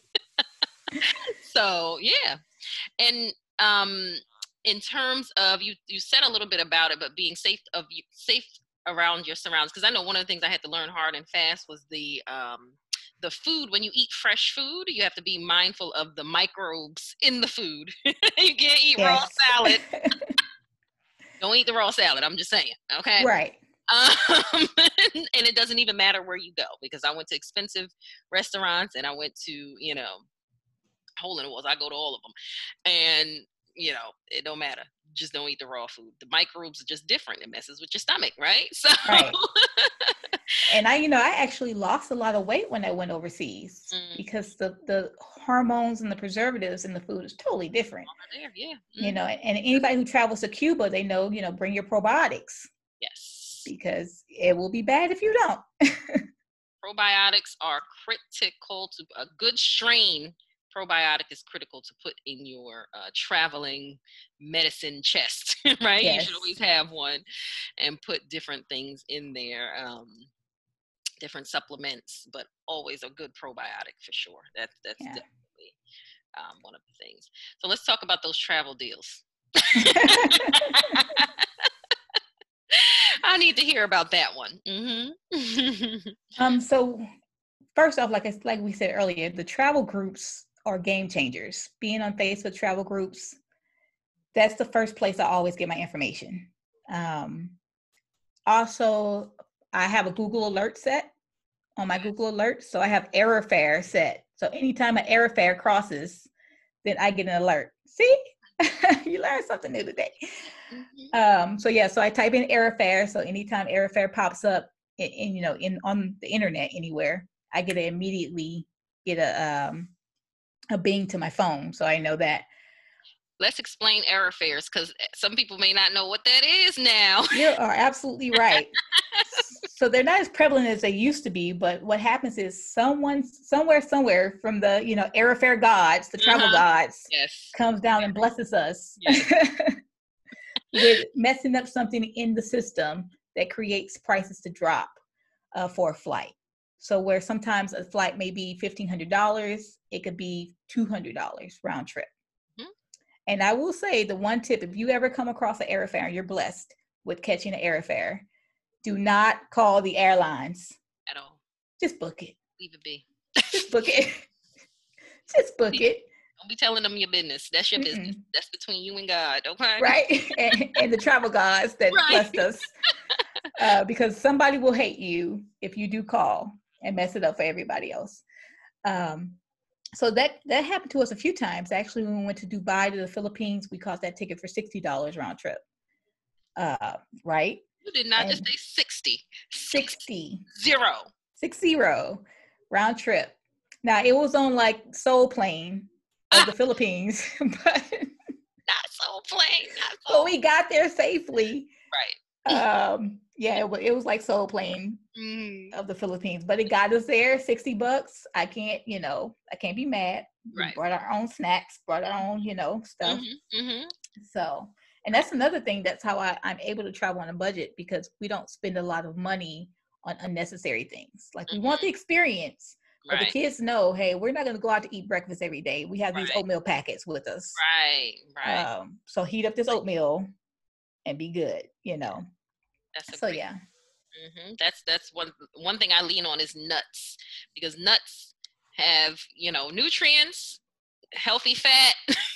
[SPEAKER 1] So yeah, and um, in terms of you, you said a little bit about it, but being safe of you safe around your surroundings. Because I know one of the things I had to learn hard and fast was the um, the food. When you eat fresh food, you have to be mindful of the microbes in the food. You can't eat raw
[SPEAKER 2] Yes.
[SPEAKER 1] salad. Don't eat the raw salad. I'm just saying. Okay.
[SPEAKER 2] Right.
[SPEAKER 1] Um, and it doesn't even matter where you go because I went to expensive restaurants and I went to, you know, hole in the walls. I go to all of them, and you know it don't matter. Just don't eat the raw food. The microbes are just different. It messes with your stomach, right? So
[SPEAKER 2] Right. And I, you know, I actually lost a lot of weight when I went overseas
[SPEAKER 1] mm,
[SPEAKER 2] because the the hormones and the preservatives in the food is totally different.
[SPEAKER 1] there, yeah.
[SPEAKER 2] You
[SPEAKER 1] Mm,
[SPEAKER 2] know, and anybody who travels to Cuba, they know, you know, bring your probiotics
[SPEAKER 1] yes.
[SPEAKER 2] because it will be bad if you don't.
[SPEAKER 1] Probiotics are critical to a good strain. Probiotic is critical to put in your uh, traveling medicine chest, right? You should
[SPEAKER 2] Yes.
[SPEAKER 1] always have one and put different things in there. Um, different supplements, but always a good probiotic for sure. That's that's
[SPEAKER 2] Yeah.
[SPEAKER 1] definitely um, one of the things. So let's talk about those travel deals. I need to hear about that one. Mm-hmm.
[SPEAKER 2] um, so first off, like I, like we said earlier, the travel groups are game changers. Being on Facebook travel groups, that's the first place I always get my information. Um, also, I have a Google alert set on my Google alert. So I have error fare set. So anytime an error fare crosses, then I get an alert. See, you learned something new today. Mm-hmm. Um, so yeah, so I type in error fare. So anytime error fare pops up in, in you know, in on the internet anywhere, I get to immediately get a um, a bing to my phone. So I know that.
[SPEAKER 1] Let's explain error fares, because some people may not know what that is now.
[SPEAKER 2] You are absolutely right. So they're not as prevalent as they used to be, but what happens is someone somewhere, somewhere from the, you know, error fare gods, the travel uh-huh. gods,
[SPEAKER 1] yes.
[SPEAKER 2] comes down and blesses us yes. with messing up something in the system that creates prices to drop uh, for a flight. So where sometimes a flight may be fifteen hundred dollars, it could be two hundred dollars round trip. And I will say the one tip, if you ever come across an error fare and you're blessed with catching an error fare, do not call the airlines.
[SPEAKER 1] At all.
[SPEAKER 2] Just book it.
[SPEAKER 1] Leave it be.
[SPEAKER 2] Just book it. Just book it.
[SPEAKER 1] Don't be telling them your business. That's your Mm-mm. business. That's between you and God, okay?
[SPEAKER 2] Right? and, and the travel gods that right. blessed us. Uh, because somebody will hate you if you do call and mess it up for everybody else. Um, So that, that happened to us a few times. Actually, when we went to Dubai to the Philippines, we cost that ticket for sixty dollars round trip. Uh, right?
[SPEAKER 1] You did not
[SPEAKER 2] and
[SPEAKER 1] just say sixty.
[SPEAKER 2] sixty.
[SPEAKER 1] Zero.
[SPEAKER 2] Six zero round trip. Now, it was on like Soul Plane of ah. the Philippines. but
[SPEAKER 1] Not Soul Plane. Not Soul.
[SPEAKER 2] But we got there safely.
[SPEAKER 1] Right.
[SPEAKER 2] Um, yeah, it, it was like Soul Plane mm. of the Philippines, but it got us there, sixty bucks. I can't, you know, I can't be mad.
[SPEAKER 1] Right.
[SPEAKER 2] We brought our own snacks, brought our own, you know, stuff.
[SPEAKER 1] Mm-hmm, mm-hmm.
[SPEAKER 2] So, and that's another thing. That's how I, I'm able to travel on a budget, because we don't spend a lot of money on unnecessary things. Like mm-hmm. we want the experience, but right. the kids know, hey, we're not going to go out to eat breakfast every day. We have right. these oatmeal packets with us.
[SPEAKER 1] Right, right.
[SPEAKER 2] Um, so heat up this oatmeal and be good, you know.
[SPEAKER 1] That's a
[SPEAKER 2] so
[SPEAKER 1] great,
[SPEAKER 2] yeah.
[SPEAKER 1] Mm-hmm. That's that's one one thing I lean on is nuts, because nuts have, you know, nutrients, healthy fat,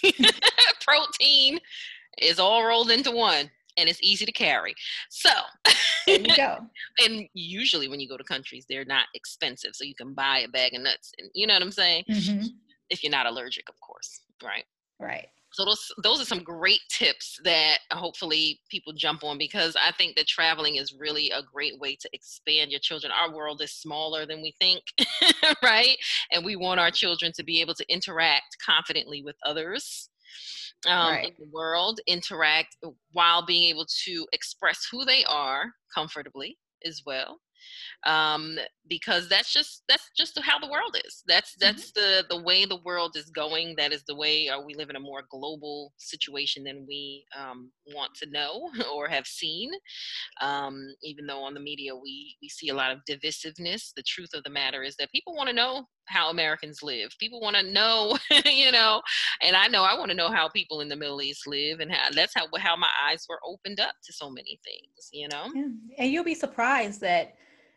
[SPEAKER 1] protein is all rolled into one, and it's easy to carry. So
[SPEAKER 2] there you go.
[SPEAKER 1] And usually when you go to countries, they're not expensive, so you can buy a bag of nuts, and you know what I'm saying.
[SPEAKER 2] Mm-hmm.
[SPEAKER 1] If you're not allergic, of course, right?
[SPEAKER 2] Right.
[SPEAKER 1] So those those are some great tips that hopefully people jump on, because I think that traveling is really a great way to expand your children. Our world is smaller than we think, right? And we want our children to be able to interact confidently with others um,
[SPEAKER 2] right.
[SPEAKER 1] in the world, interact while being able to express who they are comfortably as well. Um, because that's just that's just how the world is. That's that's mm-hmm. the the way the world is going. That is the way uh, we live in a more global situation than we um, want to know or have seen. Um, even though on the media we we see a lot of divisiveness, the truth of the matter is that people want to know how Americans live. People want to know, you know, and I know I want to know how people in the Middle East live, and how that's how how my eyes were opened up to so many things, you know.
[SPEAKER 2] Yeah. And you'll be surprised that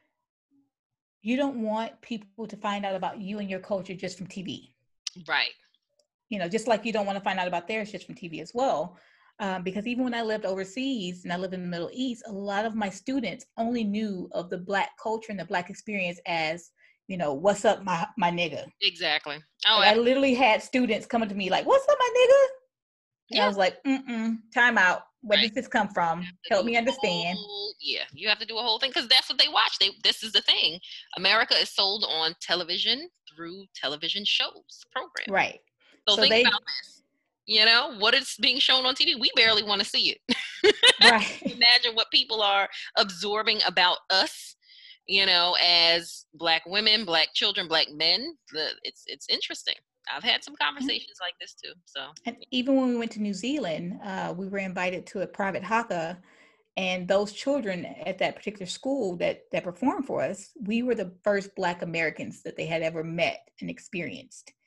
[SPEAKER 2] you don't want people to find out about you and your culture just from T V.
[SPEAKER 1] Right.
[SPEAKER 2] You know, just like you don't want to find out about theirs just from T V as well. Um, because even when I lived overseas and I lived in the Middle East, a lot of my students only knew of the Black culture and the Black experience as, you know, what's up, my, my nigga.
[SPEAKER 1] Exactly. Oh,
[SPEAKER 2] I literally had students coming to me like, what's up, my nigga? And
[SPEAKER 1] yeah.
[SPEAKER 2] I was like, mm-mm, time out. Where right. does this come from? Help me understand.
[SPEAKER 1] Whole, yeah, you have to do a whole thing, because that's what they watch. They This is the thing. America is sold on television through television shows, programs.
[SPEAKER 2] Right.
[SPEAKER 1] So,
[SPEAKER 2] so
[SPEAKER 1] think
[SPEAKER 2] they,
[SPEAKER 1] about this. You know, what is being shown on T V? We barely want to see it.
[SPEAKER 2] Right.
[SPEAKER 1] Imagine what people are absorbing about us, you know, as Black women, Black children, Black men. The, it's it's interesting. I've had some conversations like this too. So,
[SPEAKER 2] and even when we went to New Zealand, uh, we were invited to a private haka, and those children at that particular school that that performed for us, we were the first Black Americans that they had ever met and experienced.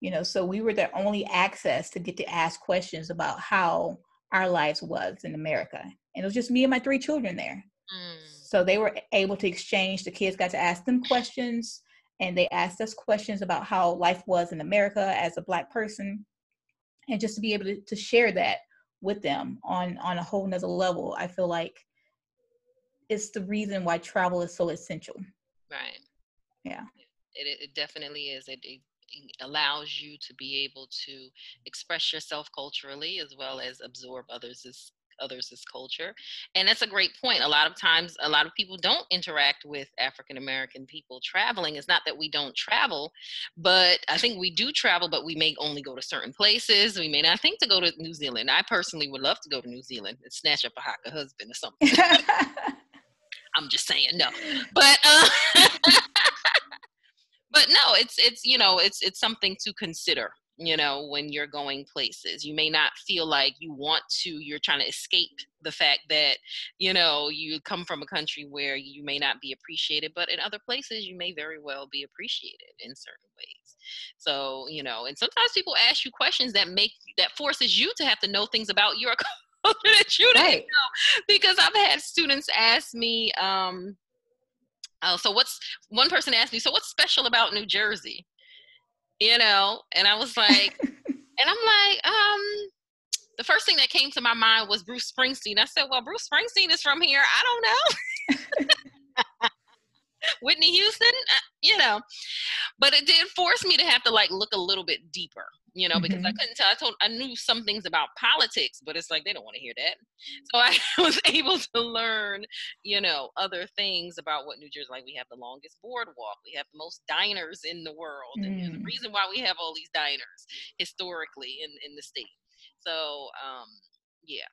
[SPEAKER 2] You know, so we were their only access to get to ask questions about how our lives was in America. And it was just me and my three children there. Mm. So they were able to exchange. The kids got to ask them questions, and they asked us questions about how life was in America as a Black person. And just to be able to, to share that with them on, on a whole nother level, I feel like it's the reason why travel is so essential.
[SPEAKER 1] Right.
[SPEAKER 2] Yeah.
[SPEAKER 1] It, it definitely is. It, it allows you to be able to express yourself culturally as well as absorb others' others' culture. And that's a great point. A lot of times, a lot of people don't interact with African American people traveling. It's not that we don't travel, but I think we do travel, but we may only go to certain places. We may not think to go to New Zealand. I personally would love to go to New Zealand and snatch up a Haka husband or something. I'm just saying no. But uh, but no, it's it's you know, it's it's something to consider, you know, when you're going places. You may not feel like you want to, you're trying to escape the fact that, you know, you come from a country where you may not be appreciated, but in other places you may very well be appreciated in certain ways. So, you know, and sometimes people ask you questions that make that forces you to have to know things about your culture that you didn't right. know. Because I've had students ask me, um, oh, so what's, one person asked me, so what's special about New Jersey? You know, and I was like, and I'm like, um, the first thing that came to my mind was Bruce Springsteen. I said, well, Bruce Springsteen is from here. I don't know. Whitney Houston, uh, you know, but it did force me to have to like look a little bit deeper, you know, because mm-hmm. I couldn't tell. I told, I knew some things about politics, but it's like, they don't want to hear that. So I was able to learn, you know, other things about what New Jersey, like we have the longest boardwalk. We have the most diners in the world. Mm. And there's a reason why we have all these diners historically in, in the state. So, um, yeah.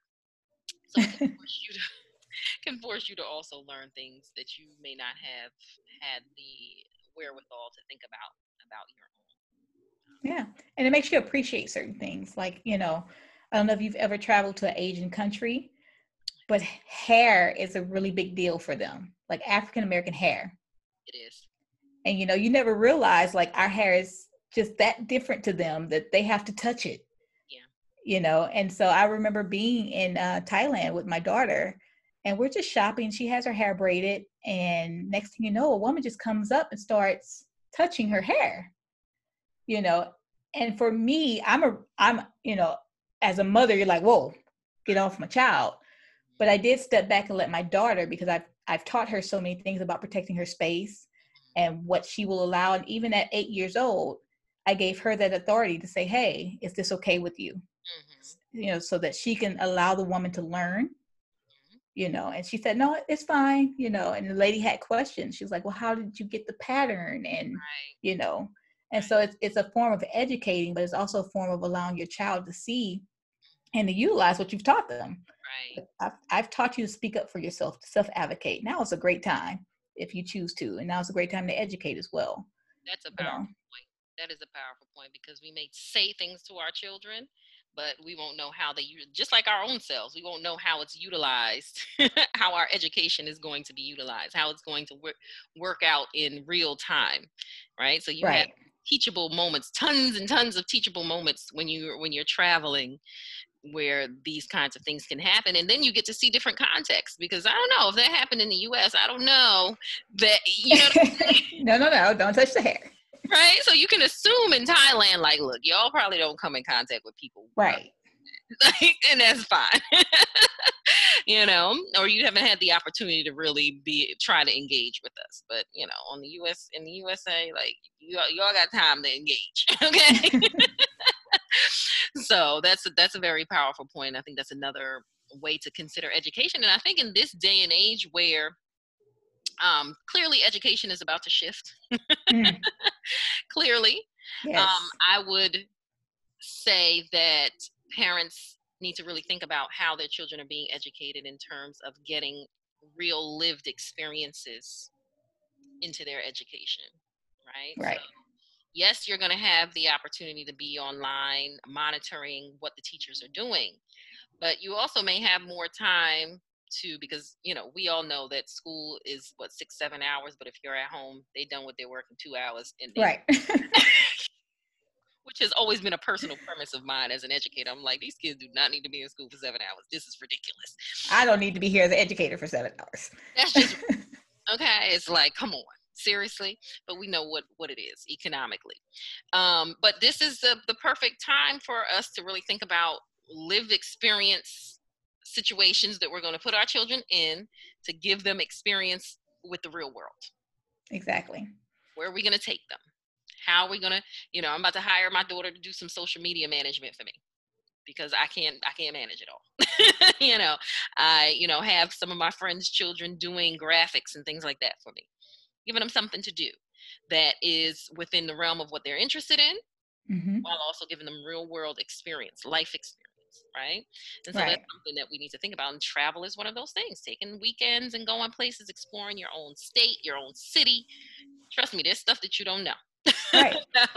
[SPEAKER 1] So it can force you to, can force you to also learn things that you may not have had the wherewithal to think about, about your own.
[SPEAKER 2] Yeah. And it makes you appreciate certain things. Like, you know, I don't know if you've ever traveled to an Asian country, but hair is a really big deal for them, like African American hair.
[SPEAKER 1] It is.
[SPEAKER 2] And, you know, you never realize like our hair is just that different to them that they have to touch it.
[SPEAKER 1] Yeah.
[SPEAKER 2] You know, and so I remember being in uh, Thailand with my daughter, and we're just shopping. She has her hair braided, and next thing you know, a woman just comes up and starts touching her hair. You know, and for me, I'm a, I'm, you know, as a mother, you're like, whoa, get off my child. But I did step back and let my daughter, because I've, I've taught her so many things about protecting her space and what she will allow. And even at eight years old, I gave her that authority to say, hey, is this okay with you? Mm-hmm. You know, so that she can allow the woman to learn, mm-hmm. you know, and she said, no, it's fine. You know, and the lady had questions. She was like, well, how did you get the pattern? And, right. you know, and so it's, it's a form of educating, but it's also a form of allowing your child to see and to utilize what you've taught them.
[SPEAKER 1] Right.
[SPEAKER 2] I've, I've taught you to speak up for yourself, to self-advocate. Now is a great time if you choose to. And now is a great time to educate as well.
[SPEAKER 1] That's a powerful you know? point. That is a powerful point, because we may say things to our children, but we won't know how they use, just like our own selves, we won't know how it's utilized, how our education is going to be utilized, how it's going to work, work out in real time, right? So you right. have teachable moments, tons and tons of teachable moments when you when you're traveling, where these kinds of things can happen. And then you get to see different contexts, because I don't know if that happened in the U S. I don't know that, you know what I'm saying?
[SPEAKER 2] no, no, no, don't touch the hair.
[SPEAKER 1] Right? So you can assume in Thailand, like, look, y'all probably don't come in contact with people.
[SPEAKER 2] Right.
[SPEAKER 1] Like, and that's fine. You know, or you haven't had the opportunity to really be, try to engage with us. But, you know, on the U S, in the U S A, like, you, y'all got time to engage. Okay. So that's a, that's a very powerful point. I think that's another way to consider education. And I think in this day and age where um, clearly education is about to shift, mm. clearly, yes. um, I would say that parents need to really think about how their children are being educated in terms of getting real lived experiences into their education, right?
[SPEAKER 2] Right.
[SPEAKER 1] So, yes, you're going to have the opportunity to be online monitoring what the teachers are doing, but you also may have more time to, because, you know, we all know that school is what, six, seven hours, but if you're at home, they done with their work in two hours. And they,
[SPEAKER 2] right.
[SPEAKER 1] which which has always been a personal premise of mine as an educator. I'm like, these kids do not need to be in school for seven hours. This is ridiculous.
[SPEAKER 2] I don't need to be here as an educator for seven hours.
[SPEAKER 1] That's just, okay. It's like, come on, seriously. But we know what, what it is economically. Um, but this is the, the perfect time for us to really think about lived experience situations that we're going to put our children in to give them experience with the real world.
[SPEAKER 2] Exactly. Where
[SPEAKER 1] are we going to take them? How are we going to, you know, I'm about to hire my daughter to do some social media management for me because I can't, I can't manage it all. you know, I, you know, have some of my friends' children doing graphics and things like that for me, giving them something to do that is within the realm of what they're interested in, mm-hmm. while also giving them real world experience, life experience. Right. And so right. that's something that we need to think about. And travel is one of those things, taking weekends and going places, exploring your own state, your own city. Trust me, there's stuff that you don't know.
[SPEAKER 2] Right.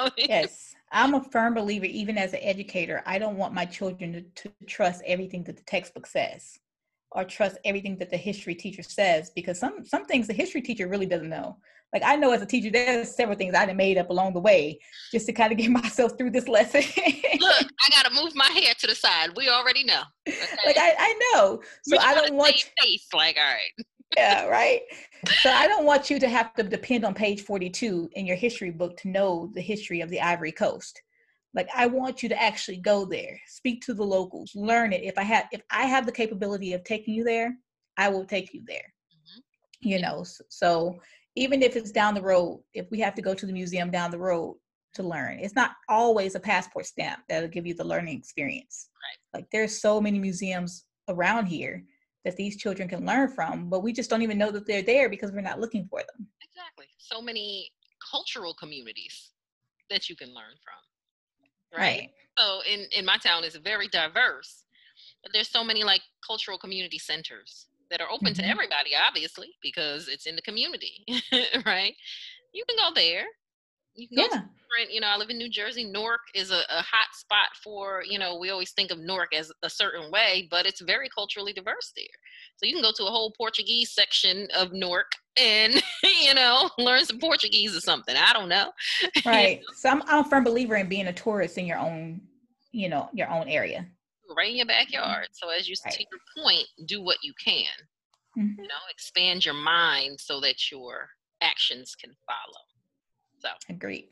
[SPEAKER 2] Yes. I'm a firm believer, even as an educator, I don't want my children to, to trust everything that the textbook says or trust everything that the history teacher says, because some, some things the history teacher really doesn't know. Like I know as a teacher, there's several things I made up along the way just to kind of get myself through this lesson.
[SPEAKER 1] Look, I got to move my hair to the side. We already know. Okay?
[SPEAKER 2] Like I, I know. So I don't want
[SPEAKER 1] face. Like, all right.
[SPEAKER 2] Yeah, right. So I don't want you to have to depend on page forty-two in your history book to know the history of the Ivory Coast. Like I want you to actually go there, speak to the locals, learn it. If I have, if I have the capability of taking you there, I will take you there. Mm-hmm. You know, so, so even if it's down the road, if we have to go to the museum down the road to learn, it's not always a passport stamp that'll give you the learning experience. Right. Like there's so many museums around here that these children can learn from, but we just don't even know that they're there because we're not looking for them.
[SPEAKER 1] Exactly. So many cultural communities that you can learn from. Right. right. So in, in my town it's very diverse, but there's so many like cultural community centers that are open mm-hmm. to everybody, obviously, because it's in the community, right? You can go there. You can go yeah. to different, you know, I live in New Jersey. Newark is a, a hot spot for, you know, we always think of Newark as a certain way, but it's very culturally diverse there. So you can go to a whole Portuguese section of Newark and, you know, learn some Portuguese or something. I don't know.
[SPEAKER 2] Right. You know? So I'm, I'm a firm believer in being a tourist in your own, you know, your own area.
[SPEAKER 1] Right in your backyard. So as you right. to your point, do what you can. Mm-hmm. You know, expand your mind so that your actions can follow. So
[SPEAKER 2] agreed.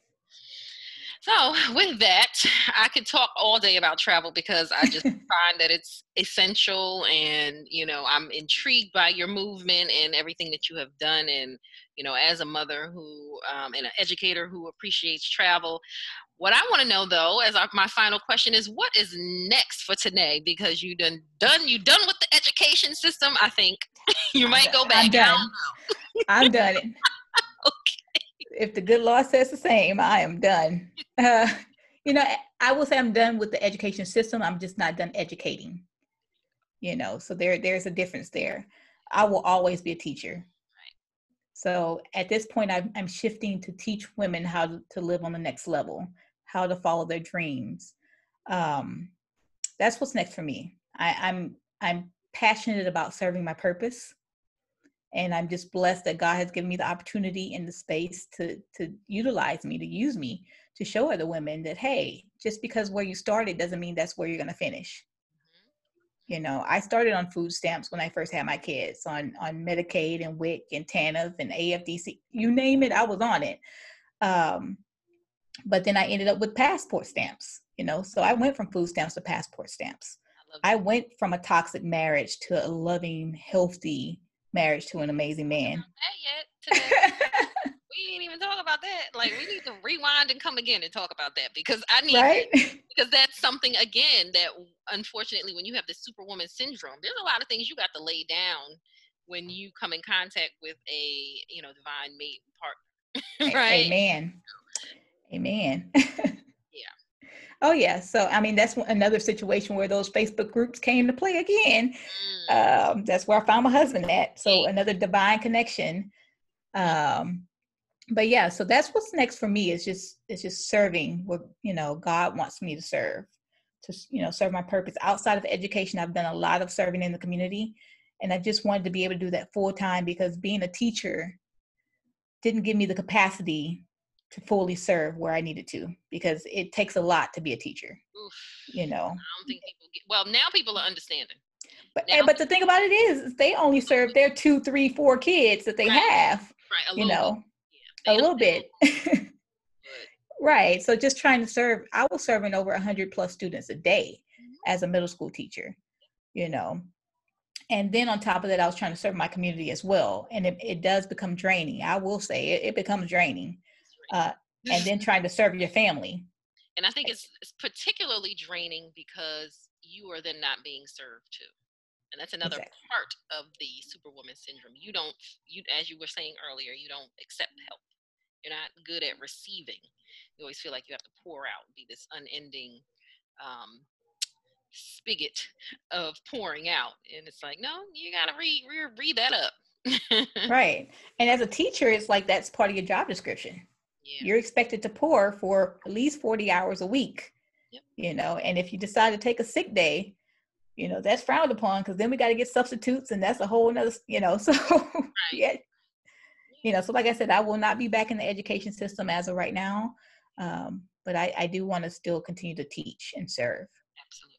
[SPEAKER 1] So with that, I could talk all day about travel because I just find that it's essential, and you know, I'm intrigued by your movement and everything that you have done. And you know, as a mother who um, and an educator who appreciates travel, what I want to know though, as our, my final question, is what is next for today? Because you done done you done with the education system. I think you might go back.
[SPEAKER 2] I'm done. I'm done.
[SPEAKER 1] Okay.
[SPEAKER 2] If the good Lord says the same, I am done. Uh, you know, I will say I'm done with the education system. I'm just not done educating. You know, so there, there's a difference there. I will always be a teacher. Right. So at this point, I'm, I'm shifting to teach women how to, to live on the next level, how to follow their dreams. Um, that's what's next for me. I, I'm I'm passionate about serving my purpose. And I'm just blessed that God has given me the opportunity and the space to, to utilize me, to use me, to show other women that, hey, just because where you started doesn't mean that's where you're going to finish. Mm-hmm. You know, I started on food stamps when I first had my kids, on, on Medicaid and W I C and TANF and A F D C, you name it, I was on it. Um, but then I ended up with passport stamps, you know, so I went from food stamps to passport stamps. I, I went from a toxic marriage to a loving, healthy marriage to an amazing man.
[SPEAKER 1] Not yet today. We didn't even talk about that. Like, we need to rewind and come again and talk about that, because I need
[SPEAKER 2] right?
[SPEAKER 1] it, because that's something again that unfortunately when you have this superwoman syndrome, there's a lot of things you got to lay down when you come in contact with a, you know, divine mate partner. Right?
[SPEAKER 2] Amen. Amen.
[SPEAKER 1] Yeah.
[SPEAKER 2] Oh yeah. So, I mean, that's another situation where those Facebook groups came to play again. Mm. Um, that's where I found my husband at. So another divine connection. Um, but yeah, so that's what's next for me, is just, it's just serving what, you know, God wants me to serve, to, you know, serve my purpose. Outside of education, I've done a lot of serving in the community, and I just wanted to be able to do that full time, because being a teacher didn't give me the capacity to fully serve where I needed to, because it takes a lot to be a teacher,
[SPEAKER 1] Oof.
[SPEAKER 2] you know.
[SPEAKER 1] I don't think people get, well, now people are understanding.
[SPEAKER 2] But
[SPEAKER 1] now,
[SPEAKER 2] but the thing about it is, they only serve their two, three, four kids that they
[SPEAKER 1] right,
[SPEAKER 2] have,
[SPEAKER 1] right, a
[SPEAKER 2] you
[SPEAKER 1] little
[SPEAKER 2] know,
[SPEAKER 1] yeah,
[SPEAKER 2] a little bit.
[SPEAKER 1] But,
[SPEAKER 2] right. So just trying to serve, I was serving over one hundred plus students a day
[SPEAKER 1] mm-hmm.
[SPEAKER 2] as a middle school teacher, you know. And then on top of that, I was trying to serve my community as well. And it, it does become draining. I will say it, it becomes draining. Uh, and then trying to serve your family.
[SPEAKER 1] And I think it's, it's particularly draining because you are then not being served too. And that's another
[SPEAKER 2] Exactly.
[SPEAKER 1] part of the Superwoman syndrome. You don't, you as you were saying earlier, you don't accept help. You're not good at receiving. You always feel like you have to pour out, be this unending um, spigot of pouring out. And it's like, no, you got to read, read, read that up.
[SPEAKER 2] Right. And as a teacher, it's like that's part of your job description. Yeah. You're expected to pour for at least forty hours a week, yep. you know, and if you decide to take a sick day, you know, that's frowned upon, because then we got to get substitutes, and that's a whole nother, you know, so right. yeah. You know, so like I said, I will not be back in the education system as of right now. Um, but I, I do want to still continue to teach and serve.
[SPEAKER 1] Absolutely.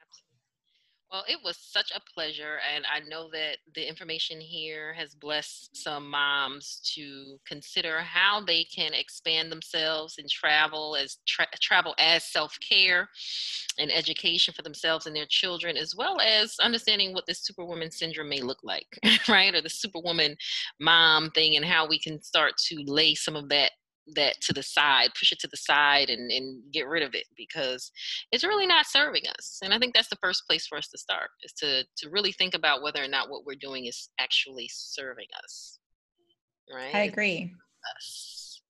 [SPEAKER 1] Well, it was such a pleasure, and I know that the information here has blessed some moms to consider how they can expand themselves and travel as tra- travel as self-care and education for themselves and their children, as well as understanding what this Superwoman syndrome may look like, right? Or the Superwoman mom thing, and how we can start to lay some of that that to the side, push it to the side and, and get rid of it, because it's really not serving us. And I think that's the first place for us to start, is to, to really think about whether or not what we're doing is actually serving us. Right?
[SPEAKER 2] I agree.
[SPEAKER 1] Us.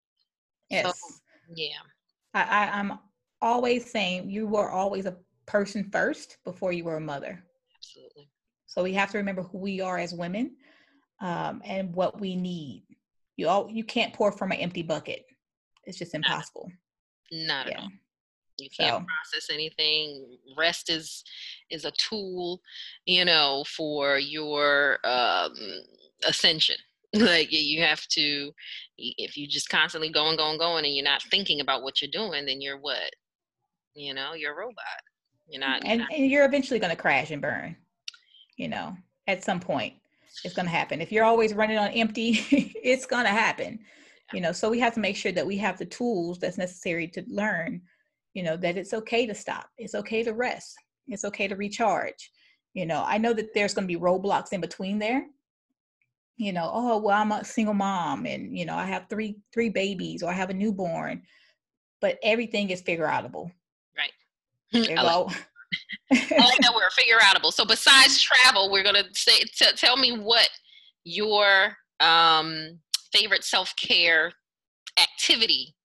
[SPEAKER 2] Yes.
[SPEAKER 1] So, yeah.
[SPEAKER 2] I, I, I'm always saying you were always a person first before you were a mother.
[SPEAKER 1] Absolutely.
[SPEAKER 2] So we have to remember who we are as women, um, and what we need. You all, you can't pour from an empty bucket. It's just impossible.
[SPEAKER 1] Not
[SPEAKER 2] yeah.
[SPEAKER 1] at all. You can't
[SPEAKER 2] so.
[SPEAKER 1] process anything. Rest is is a tool, you know, for your um, ascension. Like you have to, if you just constantly going, going, going, and you're not thinking about what you're doing, then you're what? You know, you're a robot. You're not.
[SPEAKER 2] And,
[SPEAKER 1] you're not-
[SPEAKER 2] and you're eventually going to crash and burn, you know, at some point. It's going to happen. If you're always running on empty, it's going to happen, you know, so we have to make sure that we have the tools that's necessary to learn, you know, that it's okay to stop. It's okay to rest. It's okay to recharge. You know, I know that there's going to be roadblocks in between there. You know, oh, well, I'm a single mom and, you know, I have three, three babies, or I have a newborn, but everything is figure outable.
[SPEAKER 1] Right.
[SPEAKER 2] There's all.
[SPEAKER 1] I like that word, figure outable. So besides travel, we're going to say, t- tell me what your um, favorite self-care activity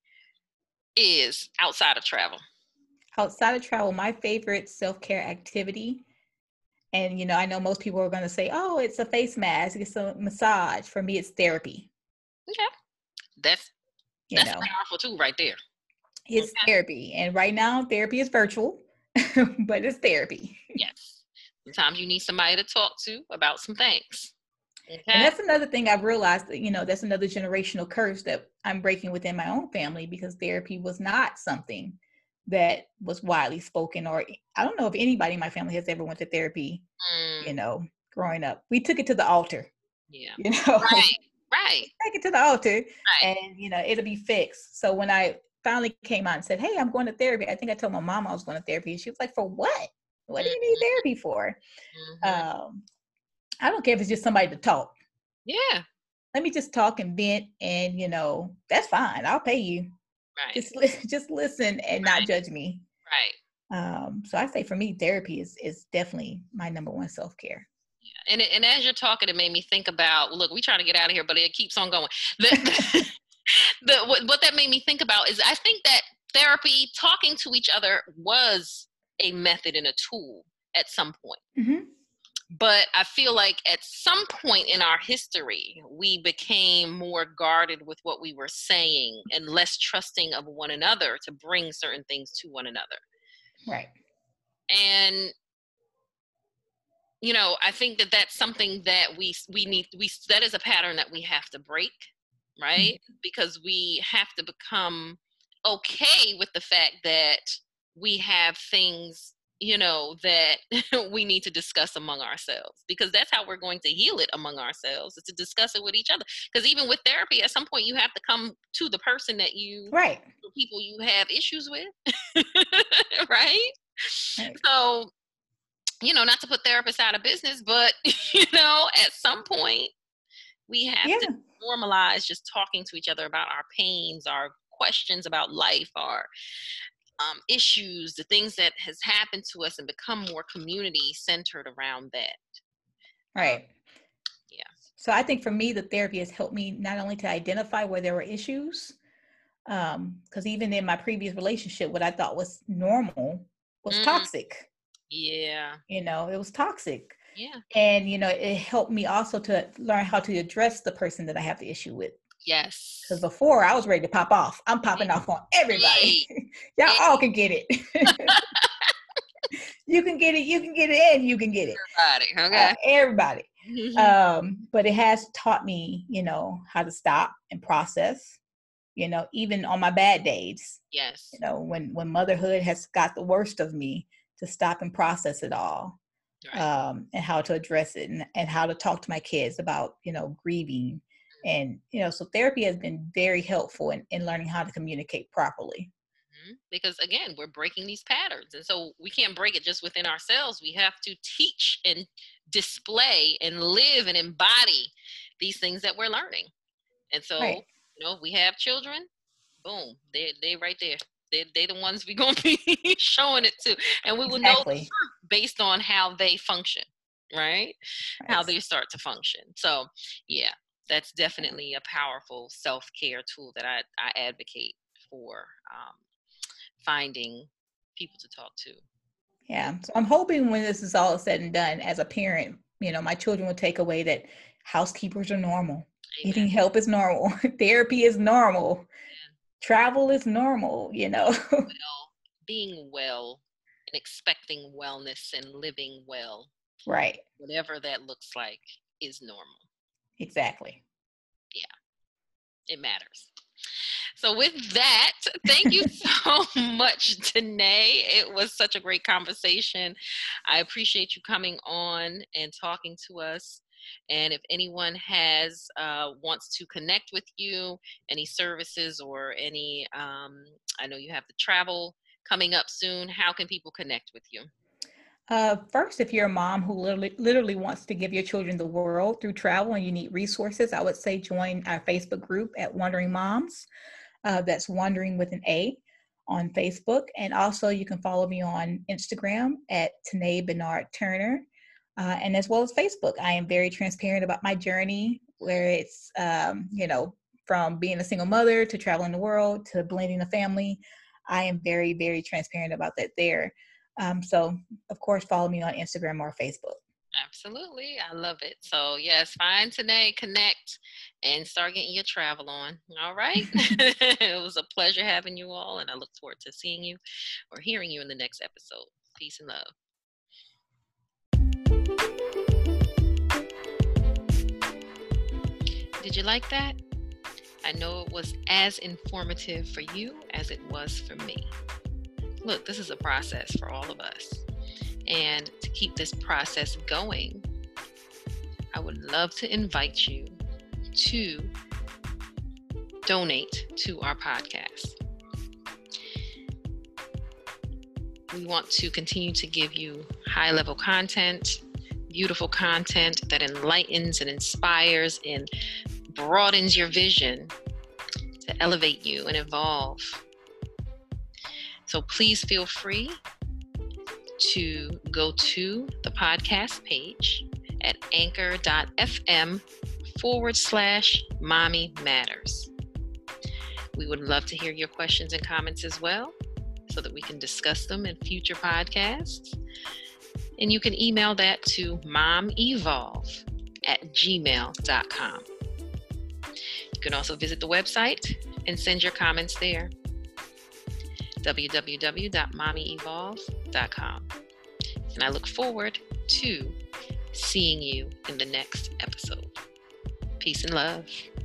[SPEAKER 1] is outside of travel.
[SPEAKER 2] Outside of travel, my favorite self-care activity, and, you know, I know most people are going to say, oh, it's a face mask, it's a massage. For me, it's therapy.
[SPEAKER 1] Okay. That's,
[SPEAKER 2] you
[SPEAKER 1] that's
[SPEAKER 2] know,
[SPEAKER 1] powerful too, right there.
[SPEAKER 2] It's okay. Therapy. And right now, therapy is virtual, but it's therapy.
[SPEAKER 1] Yes. Sometimes you need somebody to talk to about some things. Okay.
[SPEAKER 2] And that's another thing I've realized, that, you know, that's another generational curse that I'm breaking within my own family, because therapy was not something that was widely spoken, or I don't know if anybody in my family has ever went to therapy, mm. you know, growing up. We took it to the altar.
[SPEAKER 1] Yeah.
[SPEAKER 2] You know,
[SPEAKER 1] right. Right.
[SPEAKER 2] Take it to the altar,
[SPEAKER 1] right.
[SPEAKER 2] and, you know, it'll be fixed. So when I finally came out and said, hey, I'm going to therapy, I think I told my mom I was going to therapy. She was like, for what? What do you need therapy for? Mm-hmm. Um, I don't care if it's just somebody to talk.
[SPEAKER 1] Yeah.
[SPEAKER 2] Let me just talk and vent, and, you know, that's fine. I'll pay you.
[SPEAKER 1] Right.
[SPEAKER 2] Just, li- just listen and
[SPEAKER 1] right.
[SPEAKER 2] not judge me.
[SPEAKER 1] Right.
[SPEAKER 2] Um, so I say for me, therapy is, is definitely my number one self-care.
[SPEAKER 1] Yeah. And, and as you're talking, it made me think about, look, we trying to get out of here, but it keeps on going. The, the, what, what that made me think about is I think that therapy, talking to each other, was a method and a tool at some point.
[SPEAKER 2] Mm-hmm.
[SPEAKER 1] But I feel like at some point in our history, we became more guarded with what we were saying and less trusting of one another to bring certain things to one another.
[SPEAKER 2] Right.
[SPEAKER 1] And, you know, I think that that's something that we, we need, we, that is a pattern that we have to break, right? Mm-hmm. Because we have to become okay with the fact that we have things, you know, that we need to discuss among ourselves, because that's how we're going to heal it among ourselves, is to discuss it with each other. Because even with therapy, at some point you have to come to the person that you,
[SPEAKER 2] right,
[SPEAKER 1] the people you have issues with, right?
[SPEAKER 2] right?
[SPEAKER 1] So, you know, not to put therapists out of business, but, you know, at some point we have
[SPEAKER 2] yeah.
[SPEAKER 1] to normalize just talking to each other about our pains, our questions about life, our um, issues, the things that has happened to us, and become more community centered around that.
[SPEAKER 2] Right.
[SPEAKER 1] Um, yeah.
[SPEAKER 2] So I think for me, the therapy has helped me not only to identify where there were issues, um, because even in my previous relationship, what I thought was normal was
[SPEAKER 1] Mm,
[SPEAKER 2] toxic.
[SPEAKER 1] yeah.
[SPEAKER 2] You know, it was toxic.
[SPEAKER 1] Yeah.
[SPEAKER 2] And, you know, it helped me also to learn how to address the person that I have the issue with.
[SPEAKER 1] Yes.
[SPEAKER 2] Because before I was ready to pop off. I'm popping off on everybody.
[SPEAKER 1] Hey.
[SPEAKER 2] Y'all
[SPEAKER 1] Hey.
[SPEAKER 2] all can get it. You can get it, you can get it, and you can get it.
[SPEAKER 1] Everybody, okay.
[SPEAKER 2] Uh, everybody. um, but it has taught me, you know, how to stop and process, you know, even on my bad days.
[SPEAKER 1] Yes.
[SPEAKER 2] You know, when, when motherhood has got the worst of me, to stop and process it all. Right. Um, and how to address it, and, and how to talk to my kids about, you know, grieving. And, you know, so therapy has been very helpful in, in learning how to communicate properly.
[SPEAKER 1] Mm-hmm. Because again, we're breaking these patterns. And so we can't break it just within ourselves. We have to teach and display and live and embody these things that we're learning. And so, right. you know, we have children, boom, they they right there. They they the ones we're gonna be showing it to, and we will exactly. know the truth based on how they function, right? right? How they start to function. So, yeah, that's definitely a powerful self-care tool that I I advocate for, um, finding people to talk to.
[SPEAKER 2] Yeah, so I'm hoping when this is all said and done, as a parent, you know, my children will take away that housekeepers are normal, Amen. Getting help is normal, therapy is normal. Amen. Travel is normal, you know.
[SPEAKER 1] Well, being well and expecting wellness and living well.
[SPEAKER 2] Right.
[SPEAKER 1] Whatever that looks like is normal.
[SPEAKER 2] Exactly.
[SPEAKER 1] Yeah. It matters. So with that, thank you so much, Danae. It was such a great conversation. I appreciate you coming on and talking to us. And if anyone has uh, wants to connect with you, any services or any, um, I know you have the travel coming up soon. How can people connect with you?
[SPEAKER 2] Uh, first, if you're a mom who literally, literally wants to give your children the world through travel and you need resources, I would say join our Facebook group at Wandering Moms. Uh, that's Wandering with an A on Facebook. And also you can follow me on Instagram at Tanae Bernard Turner. Uh, and as well as Facebook. I am very transparent about my journey, where it's, um, you know, from being a single mother to traveling the world to blending a family. I am very, very transparent about that there. Um, so, of course, follow me on Instagram or Facebook.
[SPEAKER 1] Absolutely. I love it. So, yes, find Tanae, connect, and start getting your travel on. All right. It was a pleasure having you all, and I look forward to seeing you or hearing you in the next episode. Peace and love. Did you like that? I know it was as informative for you as it was for me. Look, this is a process for all of us. And to keep this process going, I would love to invite you to donate to our podcast. We want to continue to give you high-level content, beautiful content that enlightens and inspires and broadens your vision to elevate you and evolve. So please feel free to go to the podcast page at anchor.fm forward slash mommy matters. We would love to hear your questions and comments as well, so that we can discuss them in future podcasts. And you can email that to momevolve at gmail dot com. You can also visit the website and send your comments there. w w w dot mommy evolve dot com. And I look forward to seeing you in the next episode. Peace and love.